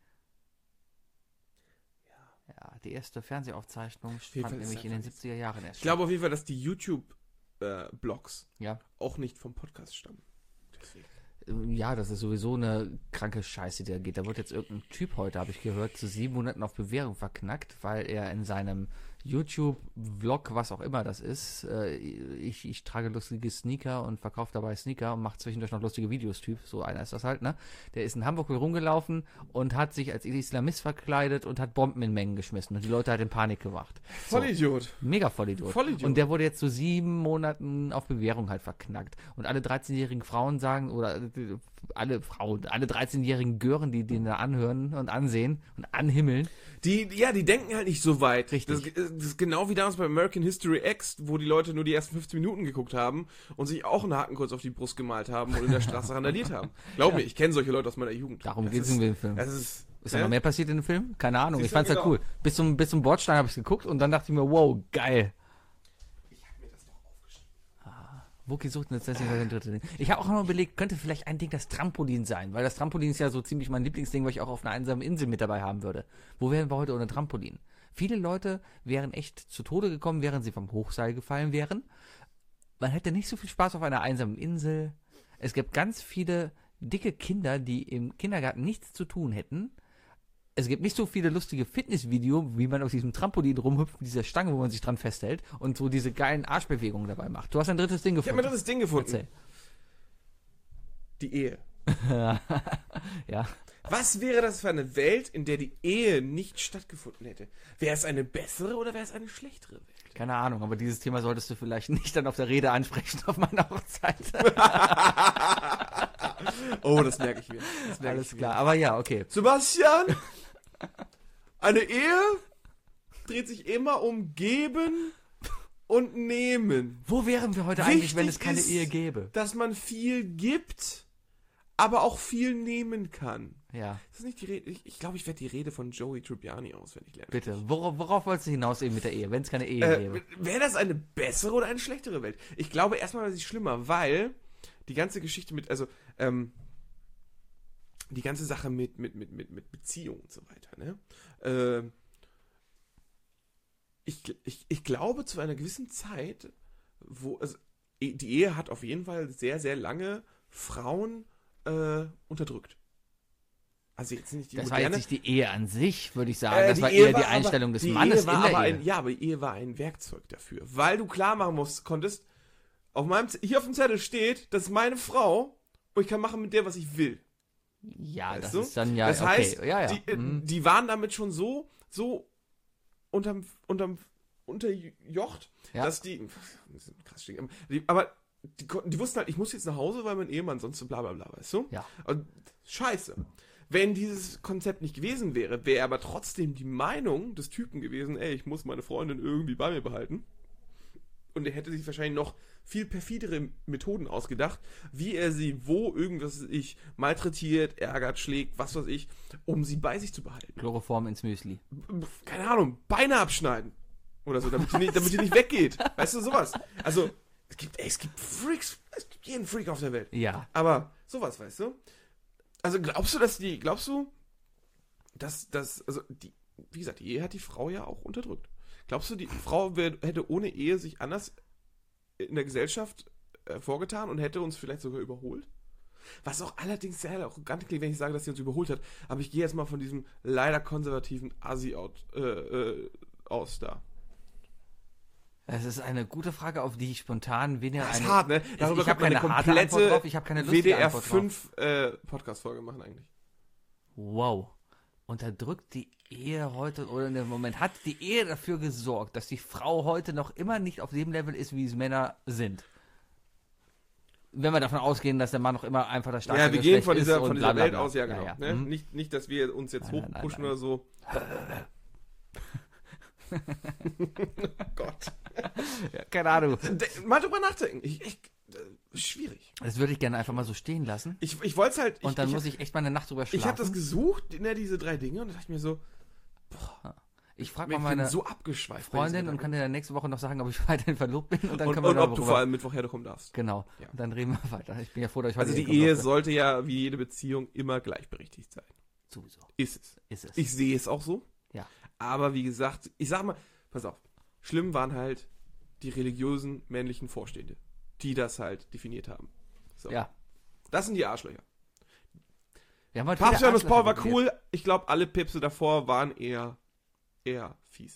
S2: Ja, die erste Fernsehaufzeichnung
S3: Fall
S2: fand
S3: ist
S2: nämlich in den
S3: einfach
S2: 70er Jahren erst
S3: Ich glaube auf jeden Fall, dass die YouTube-Blogs
S2: Ja.
S3: auch nicht vom Podcast stammen. Deswegen.
S2: Ja, das ist sowieso eine kranke Scheiße, die da geht. Da wird jetzt irgendein Typ heute, habe ich gehört, zu 7 Monaten auf Bewährung verknackt, weil er in seinem YouTube-Vlog, was auch immer das ist, ich trage lustige Sneaker und verkaufe dabei Sneaker und mache zwischendurch noch lustige Videos, Typ, so einer ist das halt, ne? Der ist in Hamburg rumgelaufen und hat sich als Islamist verkleidet und hat Bomben in Mengen geschmissen und die Leute hat in Panik gemacht.
S3: Vollidiot.
S2: Mega Vollidiot.
S3: Vollidiot.
S2: Und der wurde jetzt zu 7 Monaten auf Bewährung halt verknackt. Und alle 13-jährigen Frauen sagen, oder alle 13-jährigen Gören, die den da anhören und ansehen und anhimmeln.
S3: Die denken halt nicht so weit.
S2: Richtig.
S3: Das ist genau wie damals bei American History X, wo die Leute nur die ersten 15 Minuten geguckt haben und sich auch einen Haken kurz auf die Brust gemalt haben und in der Straße randaliert haben. Glaub mir, ich kenne solche Leute aus meiner Jugend.
S2: Darum
S3: Das
S2: geht es
S3: ist-
S2: in dem Film.
S3: Das ist,
S2: Ist da noch mehr passiert in dem Film? Keine Ahnung.
S3: Siehst
S2: Ich fand's
S3: du,
S2: ja
S3: genau.
S2: cool. Bis zum Bordstein habe ich geguckt und dann dachte ich mir, wow, geil.
S3: Ich hab mir das doch aufgeschrieben.
S2: Wookie sucht jetzt das dritte Ding. Ich habe auch noch überlegt, könnte vielleicht ein Ding das Trampolin sein, weil das Trampolin ist ja so ziemlich mein Lieblingsding, was ich auch auf einer einsamen Insel mit dabei haben würde. Wo wären wir heute ohne Trampolin? Viele Leute wären echt zu Tode gekommen, während sie vom Hochseil gefallen wären. Man hätte nicht so viel Spaß auf einer einsamen Insel. Es gibt ganz viele dicke Kinder, die im Kindergarten nichts zu tun hätten. Es gibt nicht so viele lustige Fitnessvideos, wie man auf diesem Trampolin rumhüpft mit dieser Stange, wo man sich dran festhält und so diese geilen Arschbewegungen dabei macht. Du hast ein drittes Ding
S3: Ich habe
S2: gefunden.
S3: mir das Ding gefunden.
S2: Erzähl.
S3: Die Ehe.
S2: Ja.
S3: Was wäre das für eine Welt, in der die Ehe nicht stattgefunden hätte? Wäre es eine bessere oder wäre es eine schlechtere Welt?
S2: Keine Ahnung, aber dieses Thema solltest du vielleicht nicht dann auf der Rede ansprechen auf meiner Hochzeit.
S3: Oh, das merke ich mir. Das merke
S2: Alles
S3: ich
S2: klar, aber ja, okay.
S3: Mir. Sebastian, eine Ehe dreht sich immer um Geben und Nehmen.
S2: Wo wären wir heute eigentlich, wenn
S3: Wichtig
S2: es keine
S3: ist,
S2: Ehe gäbe?
S3: Dass man viel gibt, aber auch viel nehmen kann.
S2: Ja,
S3: Das ist nicht die Rede. Ich glaube, ich werde die Rede von Joey Tribbiani auswendig lernen.
S2: bitte. Worauf wolltest du hinaus eben mit der Ehe, wenn es keine Ehe gäbe?
S3: Wäre das eine bessere oder eine schlechtere Welt? Ich glaube, erstmal wäre sie schlimmer, weil die ganze Geschichte mit, also, die ganze Sache mit Beziehung und so weiter, ne? Ich glaube, zu einer gewissen Zeit, also, die Ehe hat auf jeden Fall sehr, sehr lange Frauen unterdrückt. Also jetzt nicht die
S2: Das war
S3: moderne.
S2: jetzt nicht die Ehe an sich, würde ich sagen. Das
S3: Die
S2: war
S3: Ehe
S2: eher die
S3: aber-
S2: Einstellung des
S3: die
S2: Mannes
S3: Ehe war
S2: in der
S3: aber
S2: Ehe.
S3: Ja, aber die Ehe war ein Werkzeug dafür. Weil du klar machen konntest, hier auf dem Zettel steht, das ist meine Frau und ich kann machen mit der, was ich will.
S2: Ja,
S3: Weißt
S2: das
S3: du?
S2: ist dann ja,
S3: Das
S2: okay.
S3: heißt,
S2: ja, ja.
S3: die waren damit schon so unterjocht,
S2: Ja.
S3: dass die, das ist krass stinken, aber die wussten halt, ich muss jetzt nach Hause, weil mein Ehemann sonst so bla bla bla, weißt du?
S2: Ja.
S3: Und scheiße. Wenn dieses Konzept nicht gewesen wäre, wäre aber trotzdem die Meinung des Typen gewesen, ey, ich muss meine Freundin irgendwie bei mir behalten. Und er hätte sich wahrscheinlich noch viel perfidere Methoden ausgedacht, wie er sie irgendwas malträtiert, ärgert, schlägt, was weiß ich, um sie bei sich zu behalten.
S2: Chloroform ins Müsli.
S3: Keine Ahnung, Beine abschneiden. Oder so, damit die nicht weggeht. Weißt du, sowas. Also, es gibt Freaks, es gibt jeden Freak auf der Welt.
S2: Ja.
S3: Aber sowas, weißt du? Also glaubst du, wie gesagt, die Ehe hat die Frau ja auch unterdrückt. Glaubst du, die Frau hätte ohne Ehe sich anders in der Gesellschaft vorgetan und hätte uns vielleicht sogar überholt? Was auch allerdings sehr arrogant klingt, wenn ich sage, dass sie uns überholt hat. Aber ich gehe jetzt mal von diesem leider konservativen Assi aus da.
S2: Es ist eine gute Frage, auf die ich spontan weniger
S3: Das ist hart, ne? Darüber
S2: ich habe
S3: kann
S2: keine
S3: man
S2: harte Antwort drauf, ich habe keine lustige
S3: WDR
S2: Antwort drauf.
S3: 5 Podcast-Folge machen eigentlich.
S2: Wow. Unterdrückt die Ehe heute, oder im Moment hat die Ehe dafür gesorgt, dass die Frau heute noch immer nicht auf dem Level ist, wie es Männer sind. Wenn wir davon ausgehen, dass der Mann noch immer einfach das starke
S3: Ja, wir
S2: Geschlecht
S3: gehen von
S2: ist
S3: dieser
S2: und bla, bla,
S3: Welt
S2: bla.
S3: aus, ja genau.
S2: Ja.
S3: Ne?
S2: Mhm.
S3: Nicht, dass wir uns jetzt
S2: Nein, nein,
S3: hochpushen
S2: nein.
S3: oder so. Gott.
S2: Ja, keine Ahnung.
S3: Mal drüber nachdenken. Schwierig.
S2: Das würde ich gerne einfach mal so stehen lassen.
S3: Ich wollte es halt.
S2: Und dann muss ich echt mal eine Nacht drüber schlafen.
S3: Ich habe das gesucht, diese 3 Dinge, und da dachte ich mir so,
S2: Ich frage
S3: ich
S2: mal
S3: bin
S2: meine
S3: so abgeschweift.
S2: Freundin und kann dir dann nächste Woche noch sagen, ob ich weiterhin verlobt bin. Und dann
S3: und
S2: können wir
S3: ob du
S2: darüber-
S3: vor allem Mittwoch herkommen darfst.
S2: Genau.
S3: Ja.
S2: Und dann reden wir weiter. Ich bin ja froh, dass ich heute
S3: Also die
S2: hinkommen
S3: Ehe
S2: durfte.
S3: sollte ja, wie jede Beziehung, immer gleichberechtigt sein.
S2: Sowieso.
S3: Ist es.
S2: Ist es.
S3: Ich sehe es auch so.
S2: Ja.
S3: Aber wie gesagt, ich sag mal, pass auf, schlimm waren halt die religiösen männlichen Vorstände, die das halt definiert haben. So.
S2: Ja.
S3: Das sind die Arschlöcher.
S2: Wir haben heute
S3: Papst
S2: viele
S3: Johannes Paul war
S2: Arschlöcher
S3: cool. Ich glaube, alle Päpste davor waren eher fies.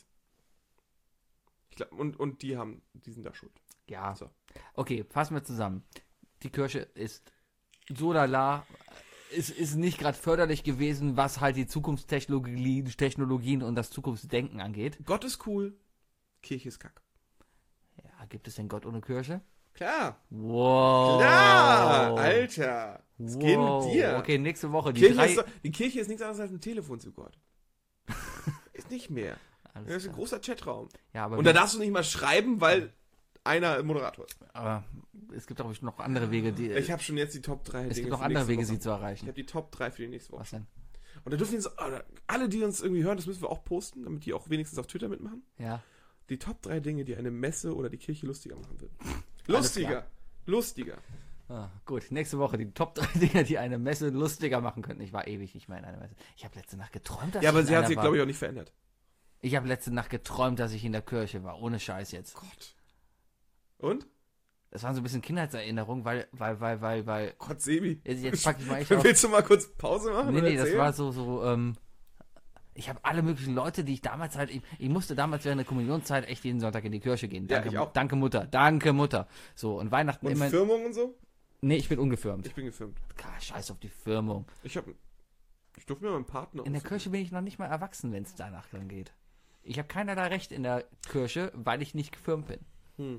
S3: Ich glaub, und die sind da schuld.
S2: Ja.
S3: So.
S2: Okay, fassen wir zusammen. Die Kirche ist so lala. Es ist nicht gerade förderlich gewesen, was halt die Zukunftstechnologien und das Zukunftsdenken angeht.
S3: Gott ist cool, Kirche ist kack.
S2: Ja, gibt es denn Gott ohne Kirche?
S3: Klar.
S2: Wow.
S3: Klar, Alter. Was geht mit dir?
S2: Okay, nächste Woche. Die
S3: Die Kirche ist nichts anderes als ein Telefon zu Gott. Ist nicht mehr.
S2: Alles
S3: Das ist ein
S2: klar.
S3: großer Chatraum.
S2: Ja, aber,
S3: Und da darfst du nicht mal schreiben, weil einer Moderator ist.
S2: aber es gibt auch noch andere Wege, die.
S3: Ich habe schon jetzt die Top 3 Dinge.
S2: es gibt noch
S3: für
S2: andere
S3: nächste
S2: Wege,
S3: Woche.
S2: sie zu
S3: Ich
S2: erreichen.
S3: habe die Top 3 für die nächste Woche.
S2: Was denn?
S3: Und da dürfen jetzt alle, die uns irgendwie hören, das müssen wir auch posten, damit die auch wenigstens auf Twitter mitmachen.
S2: Ja.
S3: Die Top 3 Dinge, die eine Messe oder die Kirche lustiger machen würden.
S2: Alles
S3: Lustiger.
S2: Ah, gut, nächste Woche die Top 3 Dinge, die eine Messe lustiger machen könnten. Ich war ewig nicht mehr in einer Messe. Ich habe letzte Nacht geträumt, dass
S3: Ja, aber
S2: ich in
S3: sie hat
S2: einer
S3: sich,
S2: war.
S3: glaube ich, auch nicht verändert.
S2: Ich habe letzte Nacht geträumt, dass ich in der Kirche war. Ohne Scheiß jetzt.
S3: Gott. Und?
S2: Das waren so ein bisschen Kindheitserinnerungen, weil.
S3: Gott, Sebi.
S2: Jetzt pack ich mal echt auf.
S3: Willst du mal kurz Pause machen?
S2: Nee,
S3: und
S2: das
S3: erzählen?
S2: war so, ich habe alle möglichen Leute, die ich damals halt, ich musste damals während der Kommunionszeit echt jeden Sonntag in die Kirche gehen.
S3: Ja,
S2: Danke,
S3: ich auch.
S2: danke Mutter. So, und Weihnachten
S3: Und
S2: immer.
S3: Firmung und so?
S2: Nee, ich bin ungefirmt.
S3: Ich bin gefirmt.
S2: Scheiß auf die Firmung.
S3: Ich durfte mir meinen Partner
S2: In der
S3: aussuchen.
S2: Kirche bin ich noch nicht mal erwachsen, wenn es danach dann geht. Ich habe keinerlei Recht in der Kirche, weil ich nicht gefirmt bin.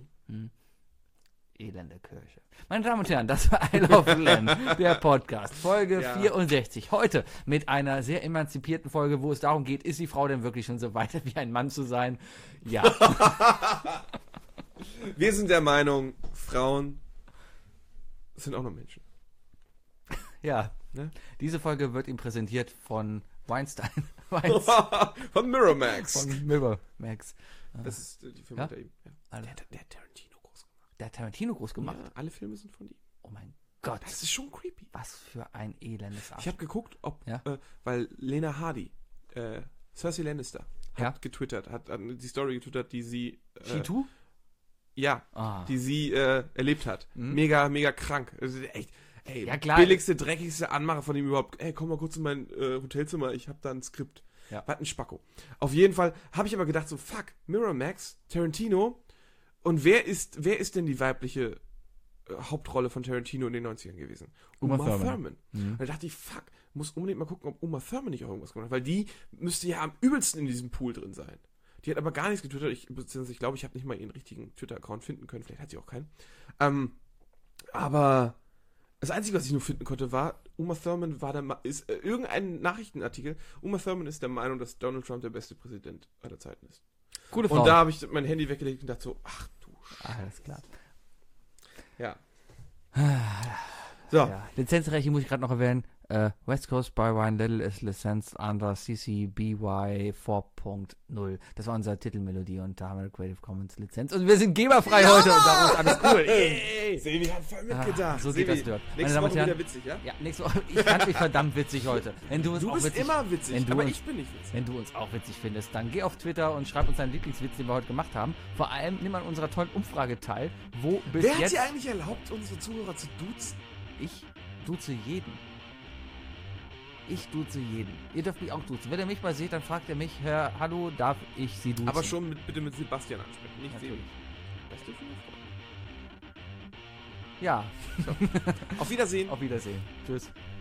S2: Elende Kirche. Meine Damen und Herren, das war I Love Len, der Podcast, Folge
S3: Ja.
S2: 64. Heute mit einer sehr emanzipierten Folge, wo es darum geht, ist die Frau denn wirklich schon so weit, wie ein Mann zu sein? Ja.
S3: Wir sind der Meinung, Frauen sind auch noch Menschen.
S2: Ja.
S3: Ne?
S2: Diese Folge wird Ihnen präsentiert von Weinstein.
S3: Von Miramax.
S2: Von Miramax.
S3: Das ist die Firma
S2: Ja?
S3: hinter ihm. Ja.
S2: Alles.
S3: Der hat Tarantino groß gemacht.
S2: Der hat Tarantino groß gemacht.
S3: Ja, alle Filme sind von ihm.
S2: Oh mein Gott.
S3: Das ist schon creepy.
S2: Was für ein elendes Arsch.
S3: Ich habe geguckt, ob,
S2: Ja?
S3: weil Lena Hardy, Cersei Lannister, hat
S2: Ja?
S3: getwittert, hat die Story getwittert, die sie,
S2: She Too?
S3: ja,
S2: Ah.
S3: die sie erlebt hat. Mega, mega krank. Also echt, ey,
S2: Ja, klar.
S3: billigste, dreckigste Anmache von ihm überhaupt. Ey, komm mal kurz in mein Hotelzimmer, ich habe da ein Skript.
S2: Ja.
S3: Was ein Spacko. Auf jeden Fall habe ich aber gedacht, so fuck, Miramax, Tarantino, und wer ist denn die weibliche Hauptrolle von Tarantino in den 90ern gewesen?
S2: Uma Thurman.
S3: Und da dachte ich, fuck, muss unbedingt mal gucken, ob Uma Thurman nicht auch irgendwas gemacht hat, weil die müsste ja am übelsten in diesem Pool drin sein. Die hat aber gar nichts getwittert. Ich glaube, ich habe nicht mal ihren richtigen Twitter-Account finden können. Vielleicht hat sie auch keinen. Aber das Einzige, was ich nur finden konnte, war, Uma Thurman ist irgendein Nachrichtenartikel. Uma Thurman ist der Meinung, dass Donald Trump der beste Präsident aller Zeiten ist.
S2: Gute Frau.
S3: Und da habe ich mein Handy weggelegt und dachte so, ach du
S2: Alles klar.
S3: Ja. So.
S2: Ja. Lizenzrechte muss ich gerade noch erwähnen. West Coast by Wine Little ist licensed under CC BY 4.0. Das war unsere Titelmelodie und da haben wir Creative Commons Lizenz. Und wir sind geberfrei heute und darum ist alles cool.
S3: Sebi hat voll mitgedacht.
S2: So geht das, Dirk.
S3: Nächste Woche wieder witzig, ja?
S2: Ja, nächste Woche. Ich fand mich verdammt witzig heute. Wenn du uns
S3: Du
S2: auch
S3: bist
S2: witzig,
S3: immer witzig, aber ich bin nicht witzig.
S2: Wenn du uns auch witzig findest, dann geh auf Twitter und schreib uns deinen Lieblingswitz, den wir heute gemacht haben. Vor allem nimm an unserer tollen Umfrage teil, wo bis
S3: Wer hat
S2: jetzt...
S3: dir eigentlich erlaubt, unsere Zuhörer zu duzen?
S2: Ich duze jeden. Ich duze jeden. Ihr dürft mich auch duzen. Wenn ihr mich mal seht, dann fragt ihr mich, hallo, darf ich Sie duzen?
S3: Aber schon bitte mit Sebastian ansprechen, nicht Sebi. Das dürfen wir.
S2: Ja.
S3: Auf Wiedersehen.
S2: Auf Wiedersehen. Tschüss.